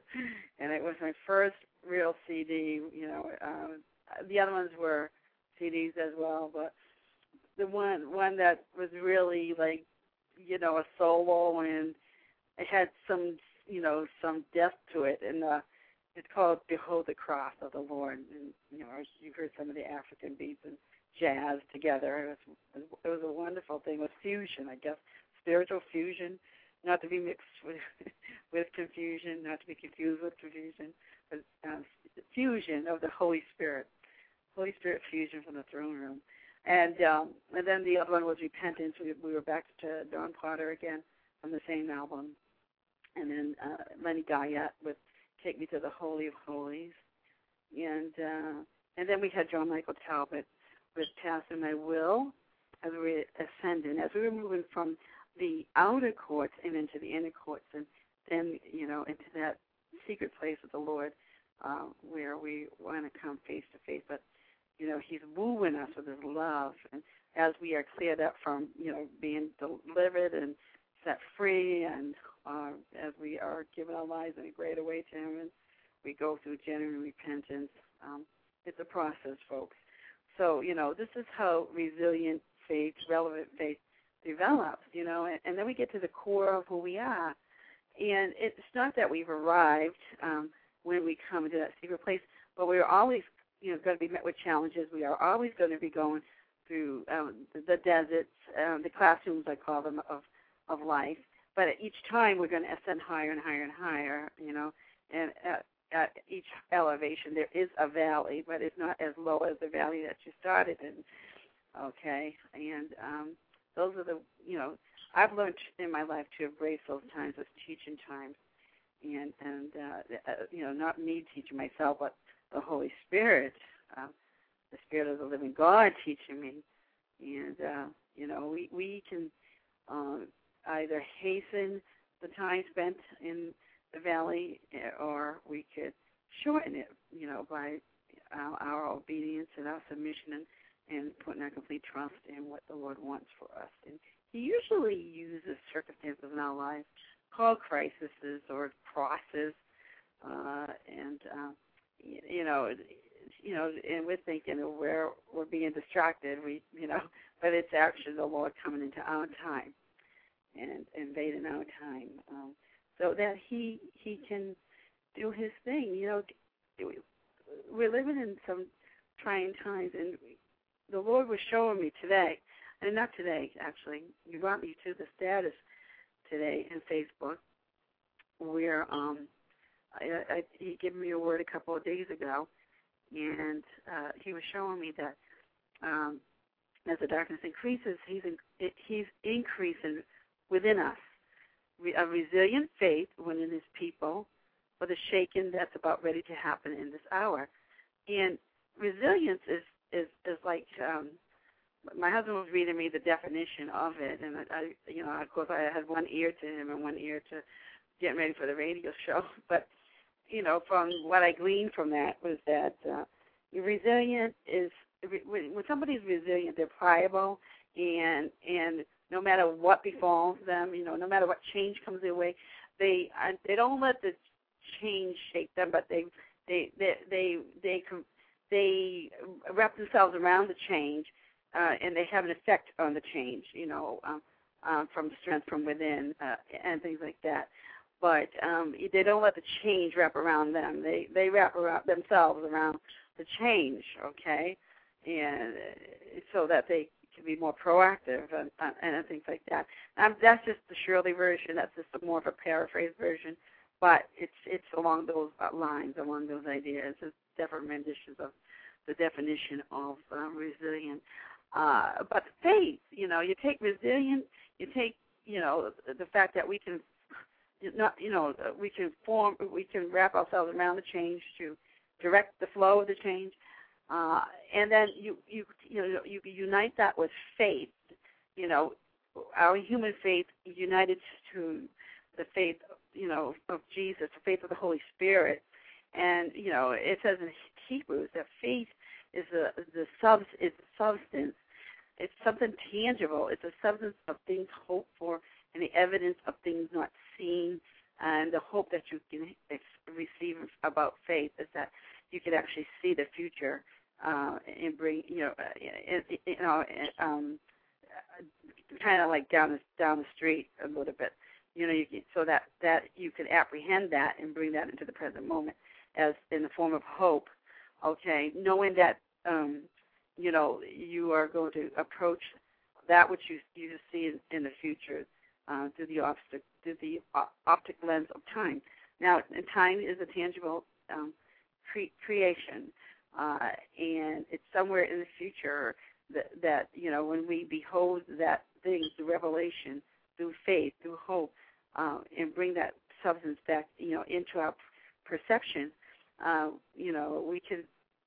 and it was my first real C D. You know, uh, the other ones were C Ds as well, but the one one that was really like, you know, a solo, and it had some, you know, some depth to it, and uh, it's called "Behold the Cross of the Lord." And you know, you heard some of the African beats and jazz together. It was, it was a wonderful thing. It was fusion, I guess, spiritual fusion, not to be mixed with with confusion, not to be confused with confusion, but uh, fusion of the Holy Spirit, Holy Spirit fusion from the throne room. And um, and then the other one was Repentance. We, we were back to Don Potter again from the same album. And then uh, Lenny Guyette with Take Me to the Holy of Holies. And uh, and then we had John Michael Talbot with Pass in My Will as we were ascending, as we were moving from the outer courts and into the inner courts, and then, you know, into that secret place of the Lord uh, where we want to come face to face. But, you know, he's wooing us with his love. And as we are cleared up from, you know, being delivered and set free, and uh, as we are giving our lives in a greater way to him, and we go through genuine repentance, um, it's a process, folks. So, you know, this is how resilient faith, relevant faith develops, you know, and, and then we get to the core of who we are. And it's not that we've arrived um, when we come into that secret place, but we're always, you know, going to be met with challenges. We are always going to be going through um, the, the deserts, um, the classrooms, I call them, of, of life. But at each time, we're going to ascend higher and higher and higher, you know, and at, at each elevation, there is a valley, but it's not as low as the valley that you started in, okay? And um, those are the, you know, I've learned in my life to embrace those times as teaching times, and, and uh, you know, not me teaching myself, but the Holy Spirit, uh, the Spirit of the living God teaching me. And, uh, you know, we, we can um, either hasten the time spent in the valley, or we could shorten it, you know, by our, our obedience and our submission, and, and putting our complete trust in what the Lord wants for us. And he usually uses circumstances in our life called crises or crosses, uh, and uh, you know, you know, and we're thinking we're we're being distracted, we, you know, but it's actually the Lord coming into our time and invading our time, um, so that he he can do his thing. You know, we're living in some trying times, and the Lord was showing me today, and not today actually. You brought me to the status today in Facebook, where um, I, I, he gave me a word a couple of days ago, and uh, he was showing me that um, as the darkness increases, he's in, he's increasing within us a resilient faith within his people for the shaking that's about ready to happen in this hour. And resilience is is, is like um, my husband was reading me the definition of it, and I, I, you know, of course, I had one ear to him and one ear to getting ready for the radio show. But you know, from what I gleaned from that was that uh, resilient is when somebody's resilient, they're pliable, and and no matter what befalls them, you know, no matter what change comes their way, they uh, they don't let the change shake them, but they they they they they, they wrap themselves around the change, uh, and they have an effect on the change, you know, um, um, from strength from within uh, and things like that. But um, they don't let the change wrap around them. They they wrap around themselves around the change, okay, and so that they can be more proactive and, and things like that. Um, that's just the Shirley version. That's just a more of a paraphrase version, but it's it's along those lines, along those ideas. It's different renditions of the definition of uh, resilient. Uh, but faith, you know, you take resilient, you take, you know, the fact that we can, not, you know, we can form, we can wrap ourselves around the change to direct the flow of the change. Uh, and then you, you you know you unite that with faith, you know, our human faith united to the faith, you know, of Jesus, the faith of the Holy Spirit. And, you know, it says in Hebrews that faith is the, the sub, is substance. It's something tangible. It's a substance of things hoped for and the evidence of things not seen. And the hope that you can ex- receive about faith is that you can actually see the future uh, and bring, you know, uh, you know, um, kind of like down the down the street a little bit, you know, you can, so that that you can apprehend that and bring that into the present moment as in the form of hope. Okay, knowing that, um, you know, you are going to approach that which you you see in, in the future uh, through the optic through the optic lens of time. Now, and time is a tangible um, cre- creation, uh, and it's somewhere in the future that, that you know when we behold that thing through revelation, through faith, through hope, uh, and bring that substance back, you know, into our perception. Uh, you know, we can,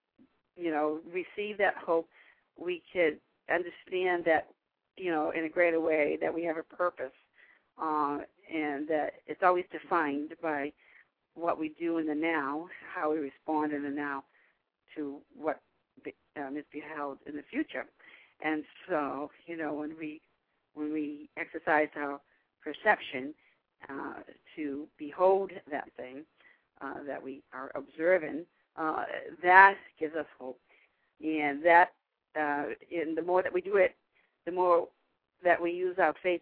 you know, receive that hope. We could understand that, you know, in a greater way that we have a purpose, uh, and that it's always defined by what we do in the now, how we respond in the now to what be, um, is beheld in the future. And so, you know, when we when we exercise our perception uh, to behold that thing uh, that we are observing, uh, that gives us hope. And that, uh, and the more that we do it, the more that we use our faith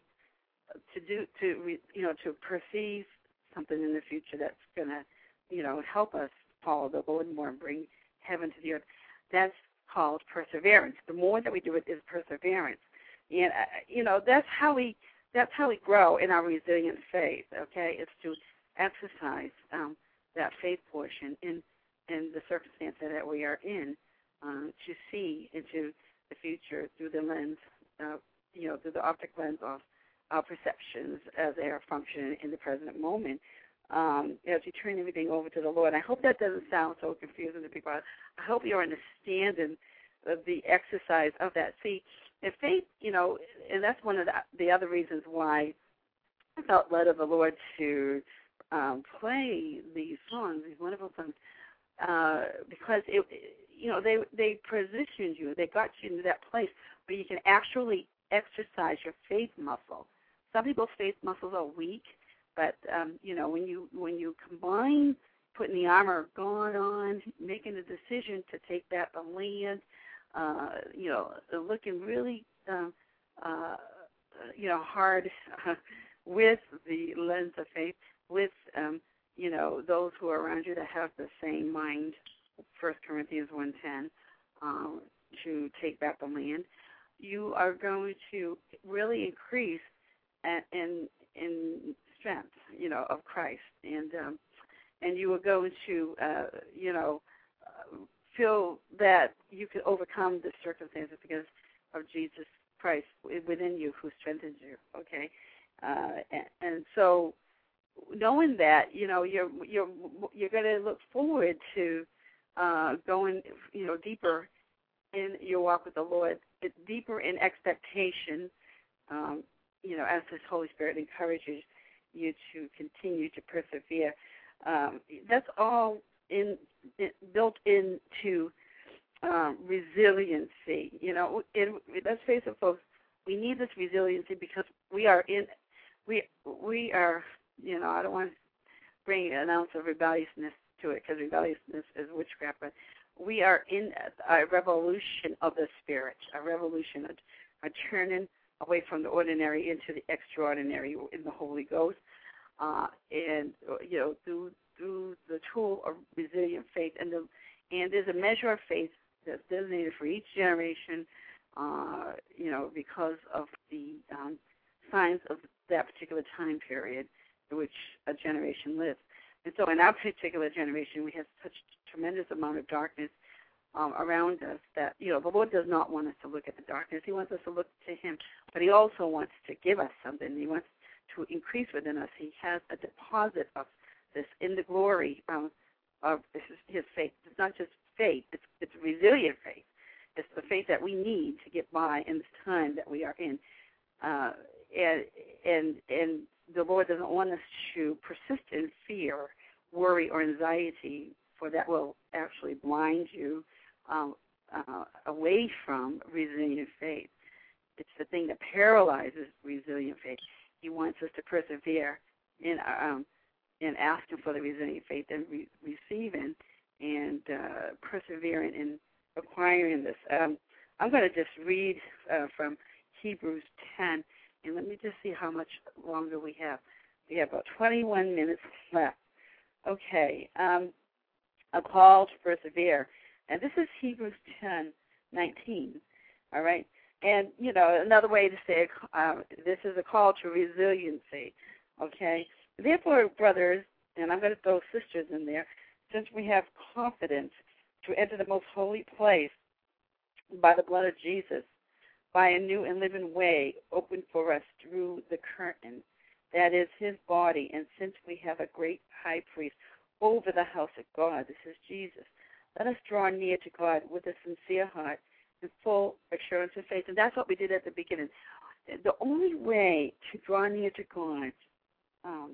to do, to you know, to perceive something in the future that's going to, you know, help us follow the Lord more and bring heaven to the earth. That's called perseverance. The more that we do it is perseverance, and uh, you know that's how we that's how we grow in our resilient faith. Okay, it's to exercise um, that faith portion in in the circumstance that we are in, um, to see into the future through the lens, uh, you know, through the optic lens of our perceptions as they are functioning in the present moment. Um, as you turn everything over to the Lord. I hope that doesn't sound so confusing to people. I hope you're understanding of the exercise of that. See, in faith, you know, and that's one of the, the other reasons why I felt led of the Lord to um, play these songs, these wonderful songs, uh, because it, you know, they they positioned you, they got you into that place where you can actually exercise your faith muscle. Some people's faith muscles are weak. But um, you know, when you when you combine putting the armor of God on, making the decision to take back the land, uh, you know, looking really, um, uh, you know, hard uh, with the lens of faith, with um, you know those who are around you that have the same mind. First Corinthians one ten, um, to take back the land, you are going to really increase in in, in strength, you know, of Christ, and um, and you are going to, uh, you know, uh, feel that you can overcome the circumstances because of Jesus Christ within you, who strengthens you. Okay, uh, and, and so knowing that, you know, you're you're you're going to look forward to uh, going, you know, deeper in your walk with the Lord, deeper in expectation, um, you know, as His Holy Spirit encourages you to continue to persevere. Um, that's all in, in built into um, resiliency. You know, in, let's face it, folks. We need this resiliency because we are in. We we are. You know, I don't want to bring an ounce of rebelliousness to it because rebelliousness is witchcraft. But we are in a revolution of the Spirit, a revolution, a, a turning away from the ordinary into the extraordinary in the Holy Ghost, uh, and you know through through the tool of resilient faith, and the and there's a measure of faith that's designated for each generation, uh, you know, because of the um, signs of that particular time period in which a generation lives. And so, in our particular generation, we have such a tremendous amount of darkness Um, around us that, you know, the Lord does not want us to look at the darkness. He wants us to look to Him, but He also wants to give us something. He wants to increase within us. He has a deposit of this in the glory um, of His, his faith. It's not just faith. It's, it's resilient faith. It's the faith that we need to get by in this time that we are in. Uh, and, and, and the Lord doesn't want us to persist in fear, worry, or anxiety, for that will actually blind you um, uh, away from resilient faith. It's the thing that paralyzes resilient faith. He wants us to persevere in um, in asking for the resilient faith and re- receiving and uh, persevering in acquiring this. Um, I'm going to just read uh, from Hebrews ten, and let me just see how much longer we have. We have about twenty-one minutes left. Okay, um, a call to persevere, and this is Hebrews ten nineteen. All right, and you know another way to say it, uh, this is a call to resiliency. Okay, therefore, brothers, and I'm going to throw sisters in there, since we have confidence to enter the most holy place by the blood of Jesus, by a new and living way opened for us through the curtain, that is his body. And since we have a great high priest over the house of God, this is Jesus, let us draw near to God with a sincere heart and full assurance of faith. And that's what we did at the beginning. The only way to draw near to God um,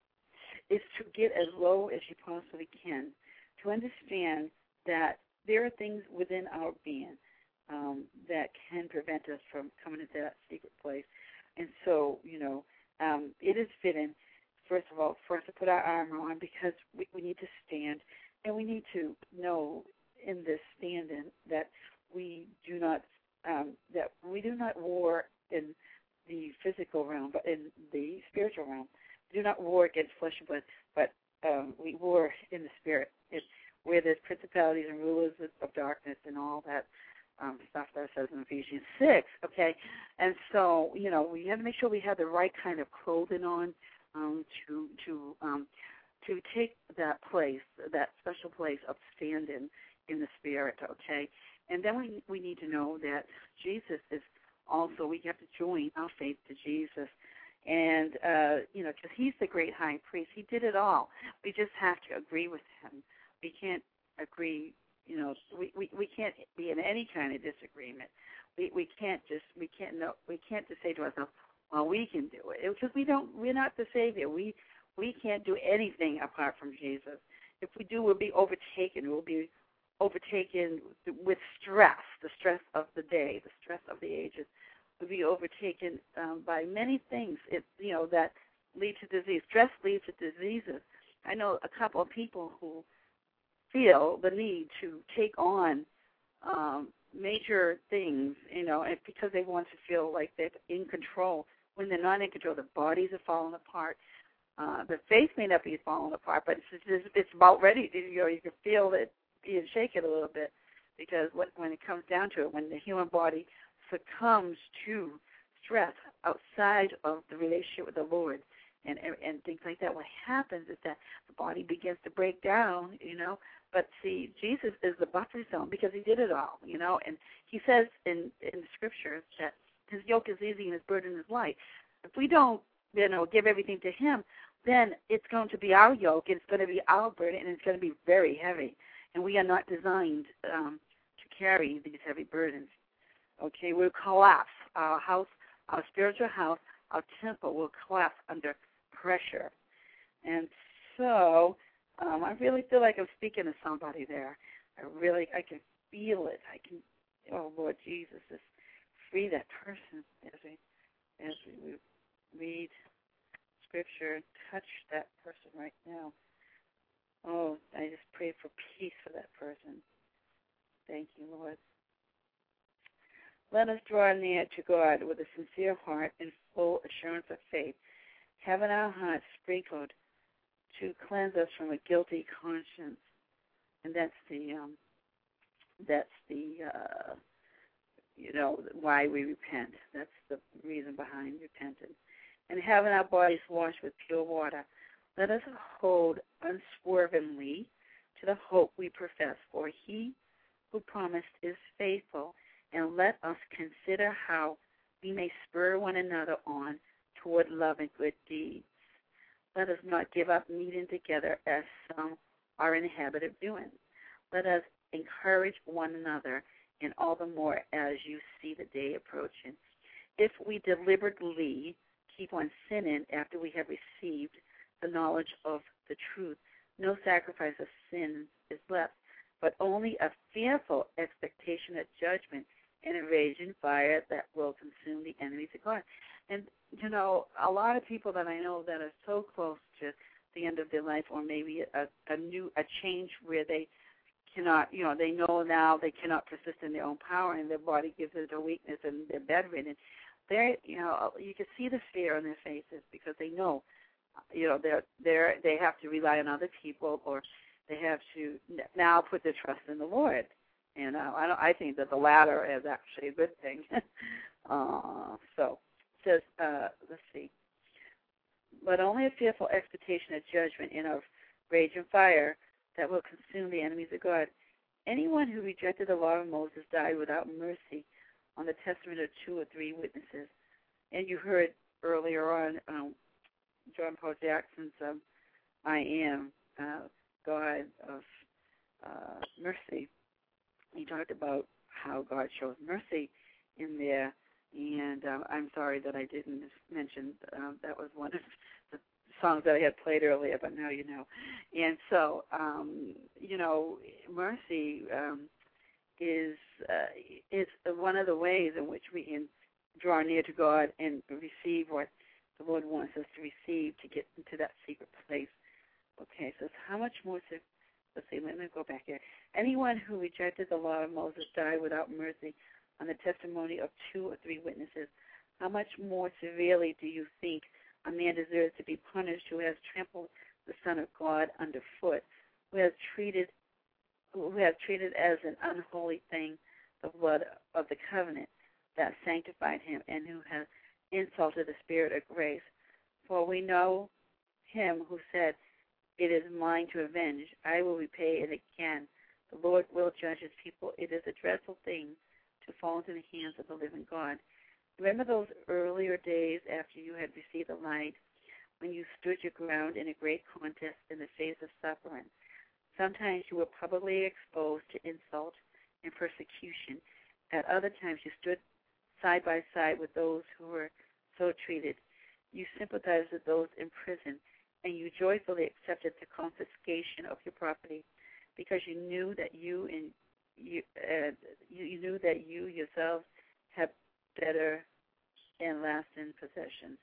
is to get as low as you possibly can, to understand that there are things within our being um, that can prevent us from coming into that secret place. And so, you know, um, it is fitting, first of all, for us to put our armor on because we, we need to stand, and we need to know in this standing that we do not um, that we do not war in the physical realm, but in the spiritual realm. We do not war against flesh and blood, but um, we war in the spirit. It's where there's principalities and rulers of, of darkness and all that um, stuff that says in Ephesians six, okay? And so, you know, we have to make sure we have the right kind of clothing on um, to to um, to take that place, that special place of standing in the spirit, okay? And then we we need to know that Jesus is also, we have to join our faith to Jesus. And, uh, you know, because he's the great high priest. He did it all. We just have to agree with him. We can't agree, you know, we, we, we can't be in any kind of disagreement. We we can't just, we can't know, we can't just say to ourselves, well, we can do it. Because we don't, we're not the Savior. We, we can't do anything apart from Jesus. If we do, we'll be overtaken. We'll be overtaken with stress, the stress of the day, the stress of the ages. We'll be overtaken um, by many things, it, you know, that lead to disease. Stress leads to diseases. I know a couple of people who feel the need to take on um, major things, you know, and because they want to feel like they're in control. When they're not in control, the bodies are falling apart. Uh, the faith may not be falling apart, but it's just, it's about ready. You know, you can feel it being shaken a little bit because when, when it comes down to it, when the human body succumbs to stress outside of the relationship with the Lord and, and and things like that, what happens is that the body begins to break down, you know. But see, Jesus is the buffer zone because he did it all, you know. And he says in, in the scriptures that his yoke is easy and his burden is light. If we don't, you know, give everything to him, then it's going to be our yoke, it's going to be our burden, and it's going to be very heavy. And we are not designed um, to carry these heavy burdens. Okay, we'll collapse. Our house, our spiritual house, our temple will collapse under pressure. And so um, I really feel like I'm speaking to somebody there. I really, I can feel it. I can, oh, Lord Jesus, just free that person as we, as we read Scripture and touch that person right now. Oh, I just pray for peace for that person. Thank you, Lord. Let us draw near to God with a sincere heart and full assurance of faith, having our hearts sprinkled to cleanse us from a guilty conscience. And that's the, um, that's the, uh, you know, why we repent. That's the reason behind repentance. And having our bodies washed with pure water, let us hold unswervingly to the hope we profess, for he who promised is faithful. And let us consider how we may spur one another on toward love and good deeds. Let us not give up meeting together as some are in the habit of doing. Let us encourage one another, and all the more as you see the day approaching. If we deliberately keep on sinning after we have received the knowledge of the truth. No sacrifice of sin is left, but only a fearful expectation of judgment and a raging fire that will consume the enemies of God. And, you know, a lot of people that I know that are so close to the end of their life, or maybe a, a new, a change where they cannot, you know, they know now they cannot persist in their own power, and their body gives it a weakness, and they're bedridden. They're, you know, you can see the fear on their faces because they know, you know, they're they're they have to rely on other people, or they have to now put their trust in the Lord. And uh, I don't, I think that the latter is actually a good thing. uh, so it says, uh, let's see, but only a fearful expectation of judgment and of rage and fire that will consume the enemies of God. Anyone who rejected the law of Moses died without mercy on the testimony of two or three witnesses. And you heard earlier on um, John Paul Jackson's um, I Am uh, God of uh, Mercy. He talked about how God shows mercy in there, and uh, I'm sorry that I didn't mention uh, that was one of the songs that I had played earlier, but now you know. And so, um, you know, mercy um, is uh, is one of the ways in which we can draw near to God and receive what the Lord wants us to receive to get into that secret place. Okay, so how much more to, let's see, let me go back here. Anyone who rejected the law of Moses died without mercy on the testimony of two or three witnesses. How much more severely do you think a man deserves to be punished who has trampled the Son of God underfoot, who has treated who has treated as an unholy thing the blood of the covenant that sanctified him, and who has insulted the Spirit of grace? For we know him who said, "It is mine to avenge, I will repay it again. The Lord will judge his people." It is a dreadful thing to fall into the hands of the living God. Remember those earlier days after you had received the light, when you stood your ground in a great contest in the face of suffering. Sometimes you were publicly exposed to insult and persecution. At other times you stood side by side with those who were so treated. You sympathized with those in prison, and you joyfully accepted the confiscation of your property, because you knew that you and you, uh, you, you knew that you yourselves had better and lasting possessions.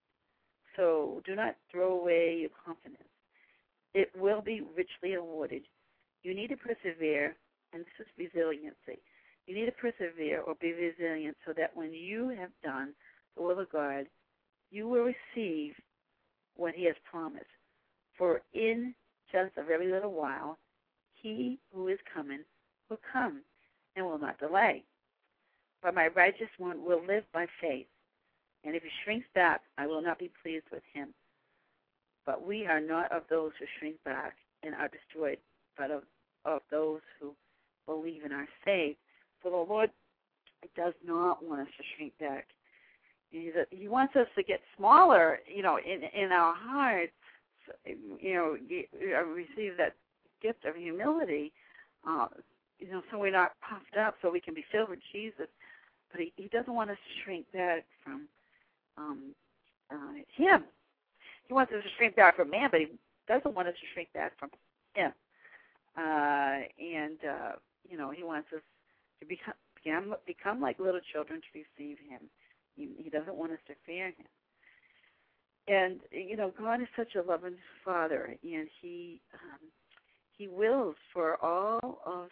So do not throw away your confidence. It will be richly awarded. You need to persevere, and this is resiliency. You need to persevere or be resilient so that when you have done the will of God, you will receive what he has promised. For in just a very little while, he who is coming will come and will not delay. But my righteous one will live by faith, and if he shrinks back, I will not be pleased with him. But we are not of those who shrink back and are destroyed, but of, of those who believe and are saved. For the Lord does not want us to shrink back. He, he wants us to get smaller, you know, in, in our hearts, you know, receive that gift of humility, uh, you know, so we're not puffed up, so we can be filled with Jesus. But he, he doesn't want us to shrink back from um, uh, him. He wants us to shrink back from man, but he doesn't want us to shrink back from him. Uh, and, uh, you know, he wants us to become, become, become like little children to receive him. He, he doesn't want us to fear him. And, you know, God is such a loving Father, and he um, he wills for all of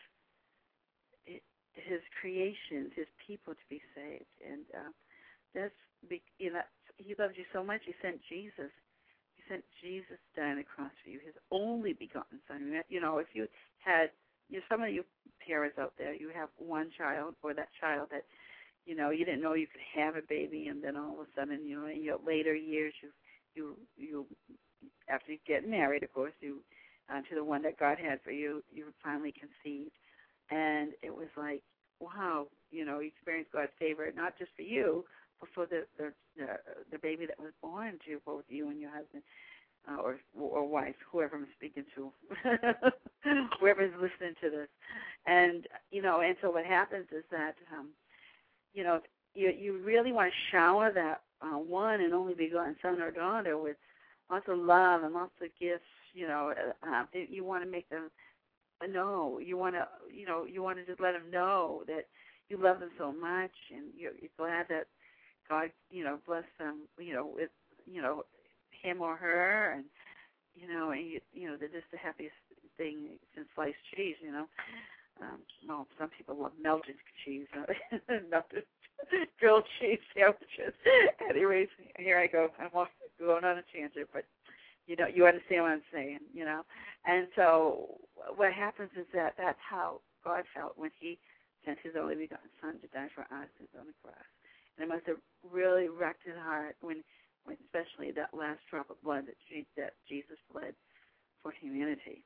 his creations, his people, to be saved. And uh, that's, you know, he loves you so much, he sent Jesus. He sent Jesus down the cross for you, his only begotten Son. You know, if you had, you know, some of you parents out there, you have one child, or that child that, you know, you didn't know you could have a baby, and then all of a sudden, you know, in your later years, you, you, you, after you get married, of course, you, uh, to the one that God had for you, you finally conceived. And it was like, wow, you know, you experienced God's favor, not just for you, but for the the, the, the baby that was born to both you and your husband, uh, or or wife, whoever I'm speaking to, whoever's listening to this. And, you know, and so what happens is that, um, you know, you you really want to shower that uh, one and only begotten son or daughter with lots of love and lots of gifts. You know, uh, you want to make them know. You want to, you know, you want to just let them know that you love them so much, and you're, you're glad that God, you know, bless them, you know, with, you know, him or her, and you know, and you, you know, they're just the happiest thing since sliced cheese. You know, um, well, some people love melted cheese, melted grilled cheese sandwiches. Anyways, here I go. I'm off, going on a tangent, but you know, you understand what I'm saying, you know. And so what happens is that that's how God felt when He sent His only begotten Son to die for us on the cross. And it must have really wrecked His heart when, when especially that last drop of blood that, she, that Jesus bled for humanity.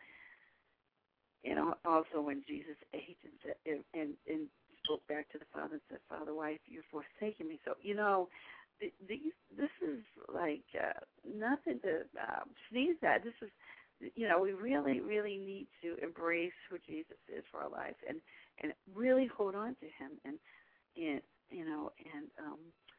You know, also when Jesus ate and, said, and, and, and spoke back to the Father and said, Father, why have you forsaken me? So, you know, these, this is like uh, nothing to uh, sneeze at. This is, you know, we really, really need to embrace who Jesus is for our lives and, and really hold on to Him and, and you know, and um,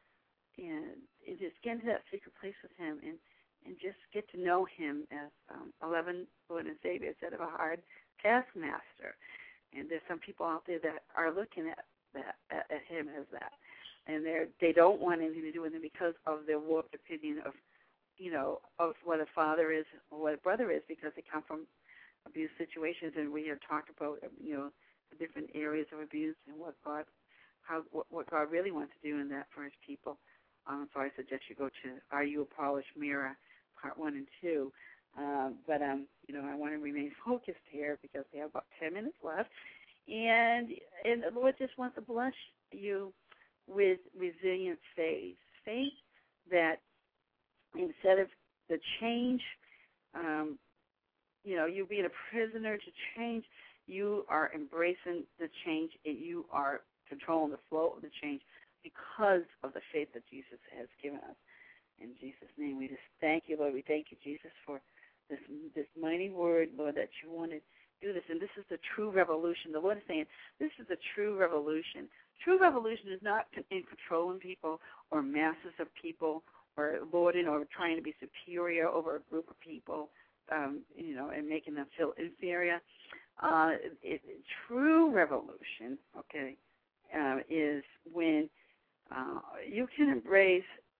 and, and just get into that secret place with Him and, and just get to know Him as um, eleven Lord and Savior instead of a hard taskmaster. And there's some people out there that are looking at that at, at Him as that. And they they don't want anything to do with Him because of their warped opinion of, you know, of what a father is or what a brother is, because they come from abuse situations. And we have talked about, you know, the different areas of abuse and what God, how what, what God really wants to do in that for His people. Um, so I suggest you go to Are You a Polished Mirror, Part One and Two. Um, but um, you know, I want to remain focused here because we have about ten minutes left, and and the Lord just wants to bless you with resilient faith, faith that instead of the change, um, you know, you being a prisoner to change, you are embracing the change and you are controlling the flow of the change because of the faith that Jesus has given us. In Jesus' name, we just thank you, Lord. We thank you, Jesus, for this this mighty word, Lord, that you want to do this. And this is the true revolution. The Lord is saying, this is the true revolution. True revolution is not in controlling people or masses of people or lording or trying to be superior over a group of people, um, you know, and making them feel inferior. Uh, it, it, true revolution, okay, uh, is when uh, you can embrace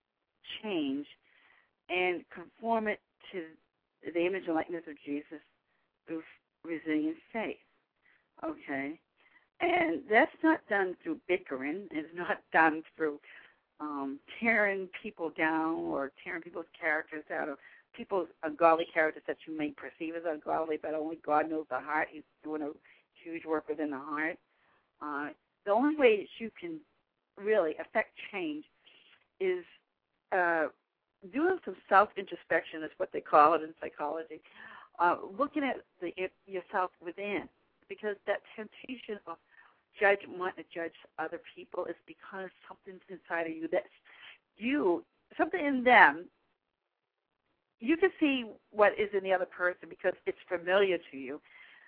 change and conform it to the image and likeness of Jesus through resilient faith, okay? And that's not done through bickering. It's not done through um, tearing people down or tearing people's characters out of people's ungodly characters that you may perceive as ungodly, but only God knows the heart. He's doing a huge work within the heart. Uh, the only way that you can really affect change is uh, doing some self-introspection, is what they call it in psychology, uh, looking at the, yourself within. Because that temptation of judgment, wanting to judge other people, is because something's inside of you that's you, something in them. You can see what is in the other person because it's familiar to you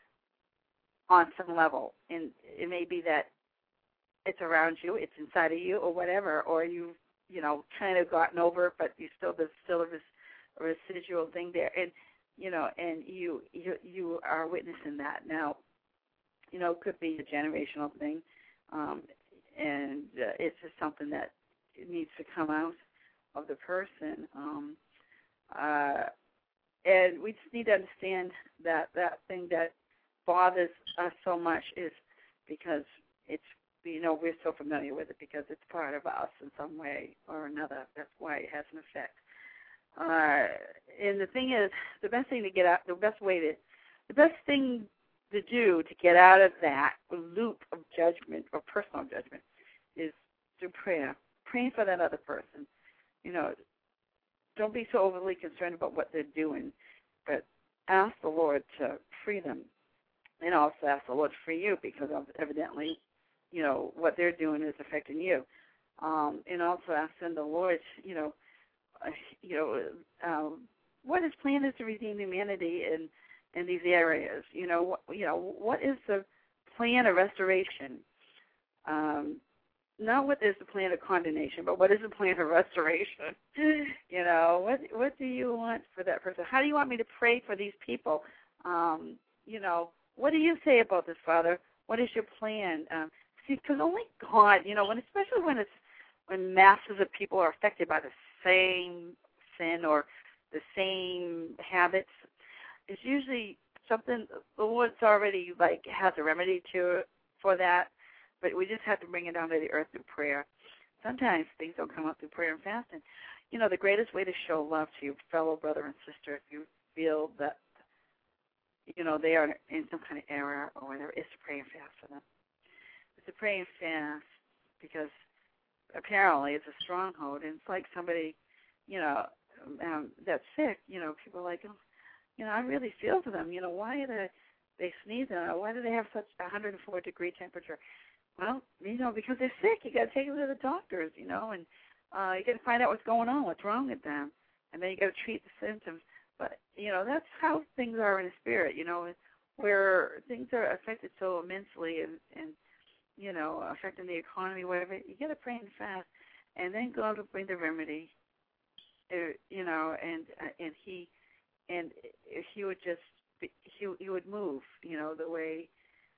on some level. And it may be that it's around you, it's inside of you, or whatever, or you, you know, kind of gotten over it, but you still there's still a, res, a residual thing there, and you know, and you you you are witnessing that now. You know, it could be a generational thing, um, and uh, it's just something that needs to come out of the person. Um, uh, and we just need to understand that that thing that bothers us so much is because it's, you know, we're so familiar with it because it's part of us in some way or another. That's why it has an effect. Uh, and the thing is, the best thing to get out, the best way to, the best thing to do to get out of that loop of judgment or personal judgment is through prayer. Praying for that other person. You know, don't be so overly concerned about what they're doing, but ask the Lord to free them. And also ask the Lord to free you because evidently, you know, what they're doing is affecting you. Um, and also ask the Lord, you know, uh, you know, um, what His plan is to redeem humanity and in these areas. You know, what, you know, what is the plan of restoration? Um, not what is the plan of condemnation, but what is the plan of restoration? You know, what what do you want for that person? How do you want me to pray for these people? Um, you know, what do you say about this, Father? What is your plan? Um, see, because only God, you know, when especially when it's when masses of people are affected by the same sin or the same habits, it's usually something the Lord's already like has a remedy to for that, but we just have to bring it down to the earth through prayer. Sometimes things don't come up through prayer and fasting. You know, the greatest way to show love to your fellow brother and sister, if you feel that, you know, they are in some kind of error or whatever, is to pray and fast for them. It's to pray and fast because apparently it's a stronghold, and it's like somebody, you know, um, that's sick. You know, people are like, oh, you know, I really feel for them. You know, why are they, they sneezing? Or why do they have such a one hundred four degree temperature? Well, you know, because they're sick. You got to take them to the doctors, you know, and uh, you got to find out what's going on, what's wrong with them, and then you got to treat the symptoms. But, you know, that's how things are in the spirit, you know, where things are affected so immensely and, and you know, affecting the economy, whatever. You got to pray and fast, and then God will bring the remedy, uh, you know, and uh, and he and he would just be, he he would move, you know, the way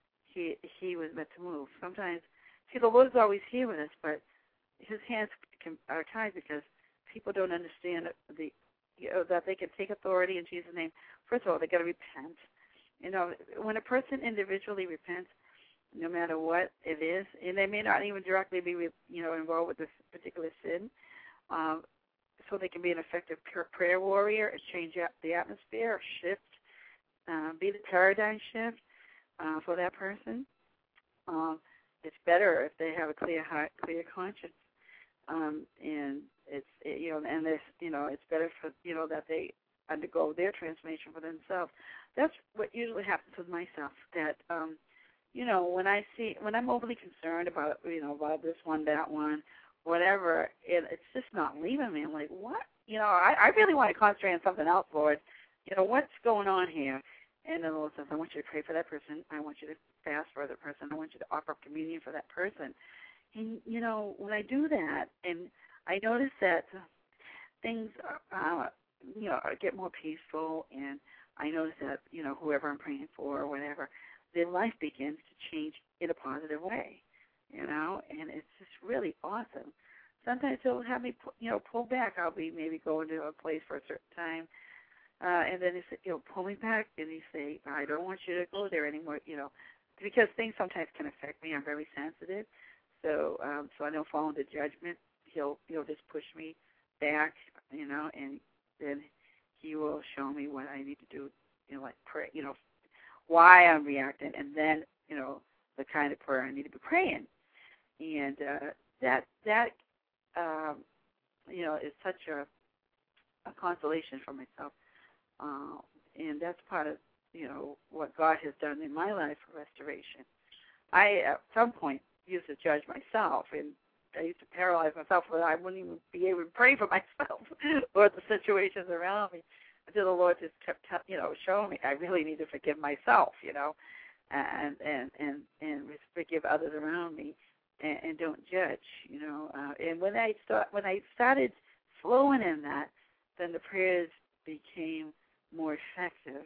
he he was meant to move. Sometimes, see, the Lord's always here with us, but his hands can, are tied because people don't understand the. You know, that they can take authority in Jesus' name. First of all, they got to repent. You know, when a person individually repents, no matter what it is, and they may not even directly be, you know, involved with this particular sin, um, so they can be an effective prayer warrior and change the atmosphere, shift, uh, be the paradigm shift uh, for that person. Um, it's better if they have a clear heart, clear conscience. Um, and it's it, you know, and this you know, it's better for you know that they undergo their transformation for themselves. That's what usually happens with myself. That um, you know, when I see when I'm overly concerned about you know about this one, that one, whatever, it, it's just not leaving me. I'm like, what? You know, I, I really want to concentrate on something else, Lord. You know, what's going on here? And then the Lord says, I want you to pray for that person. I want you to fast for that person. I want you to offer up communion for that person. And, you know, when I do that, and I notice that things, uh, you know, get more peaceful, and I notice that, you know, whoever I'm praying for or whatever, their life begins to change in a positive way, you know, and it's just really awesome. Sometimes he'll have me, you know, pull back. I'll be maybe going to a place for a certain time, uh, and then he'll pull me back, and he say, I don't want you to go there anymore, you know, because things sometimes can affect me. I'm very sensitive. So, um, so I don't fall into judgment. He'll, he'll just push me back, you know, and then he will show me what I need to do, you know, like pray, you know, why I'm reacting, and then, you know, the kind of prayer I need to be praying. And uh, that, that, um, you know, is such a, a consolation for myself. Uh, and that's part of, you know, what God has done in my life for restoration. I, at some point, used to judge myself, and I used to paralyze myself so that I wouldn't even be able to pray for myself or the situations around me until the Lord just kept, you know, showing me I really need to forgive myself, you know, and and and, and forgive others around me, and, and don't judge, you know. Uh, and when I start, when I started flowing in that, then the prayers became more effective,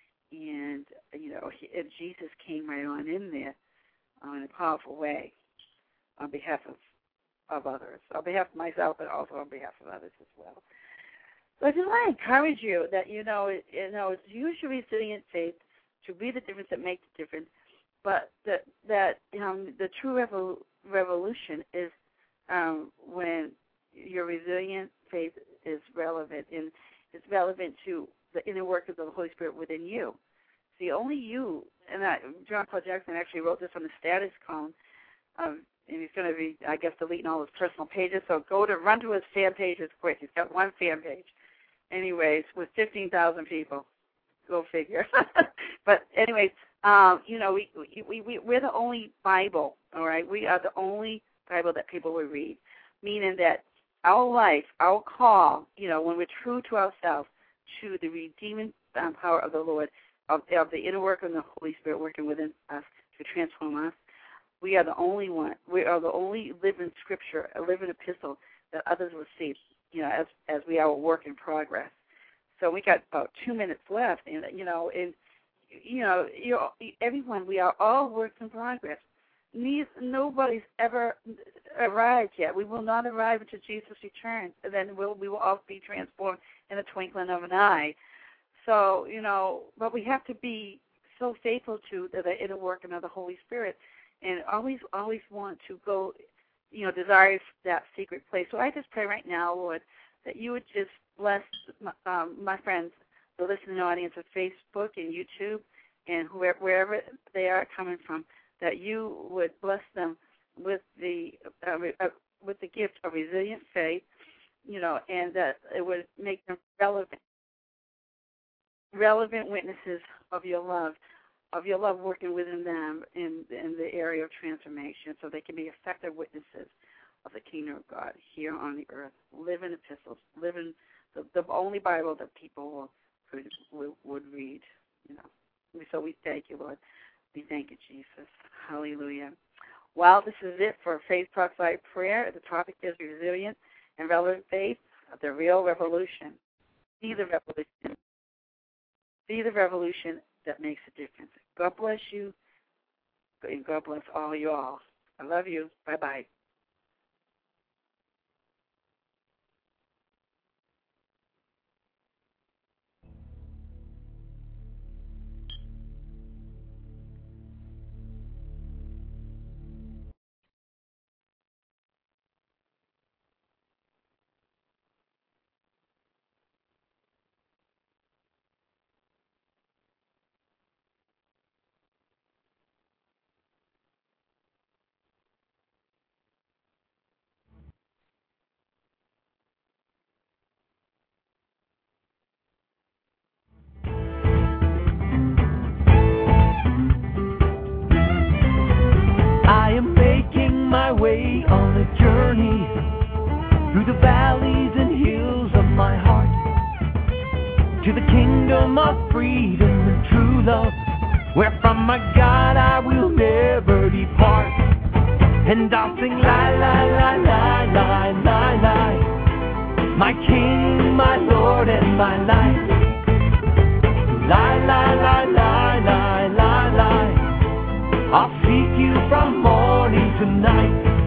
and you know, he, and Jesus came right on in there. Uh, in a powerful way on behalf of, of others, on behalf of myself, but also on behalf of others as well. So I just want to encourage you that, you know, it, you know, use your resilient faith to be the difference that makes the difference, but that, that um, the true revol- revolution is um, when your resilient faith is relevant, and it's relevant to the inner work of the Holy Spirit within you. See, only you, and that, John Paul Jackson actually wrote this on the status column, um, and he's going to be, I guess, deleting all his personal pages, so go to, run to his fan pages quick. He's got one fan page. Anyways, with fifteen thousand people. Go figure. But anyways, um, you know, we, we, we, we're the only Bible, all right? We are the only Bible that people will read, meaning that our life, our call, you know, when we're true to ourselves, to the redeeming um, power of the Lord, Of, of the inner work of the Holy Spirit working within us to transform us, We are the only one. We are the only living scripture, a living epistle that others will see, you know, as as we are a work in progress. So we got about two minutes left, and you know, and you know, you know, everyone, we are all works in progress. Neither, nobody's ever arrived yet. We will not arrive until Jesus returns, and then we'll, we will all be transformed in the twinkling of an eye. So, you know, but we have to be so faithful to the, the inner working of the Holy Spirit, and always, always want to go, you know, desire that secret place. So I just pray right now, Lord, that you would just bless my, um, my friends, the listening audience of Facebook and YouTube, and whoever, wherever they are coming from, that you would bless them with the uh, uh, with the gift of resilient faith, you know, and that it would make them relevant, relevant witnesses of your love, of your love working within them in in the area of transformation, so they can be effective witnesses of the kingdom of God here on the earth, living epistles, living the, the only Bible that people will, would, would, would read, you know. So we thank you, Lord. We thank you, Jesus. Hallelujah. Well, this is it for Faith Talks Live Prayer. The topic is resilient and relevant faith, the real revolution. Be the revolution. Be the revolution that makes a difference. God bless you, and God bless all you all. I love you. Bye-bye. I am making my way on a journey through the valleys and hills of my heart to the kingdom of freedom and true love, where from my God I will never depart. And I'll sing la la la la la la la, my King, my Lord, and my life. La la la la la la la, I'll seek you from morning to night.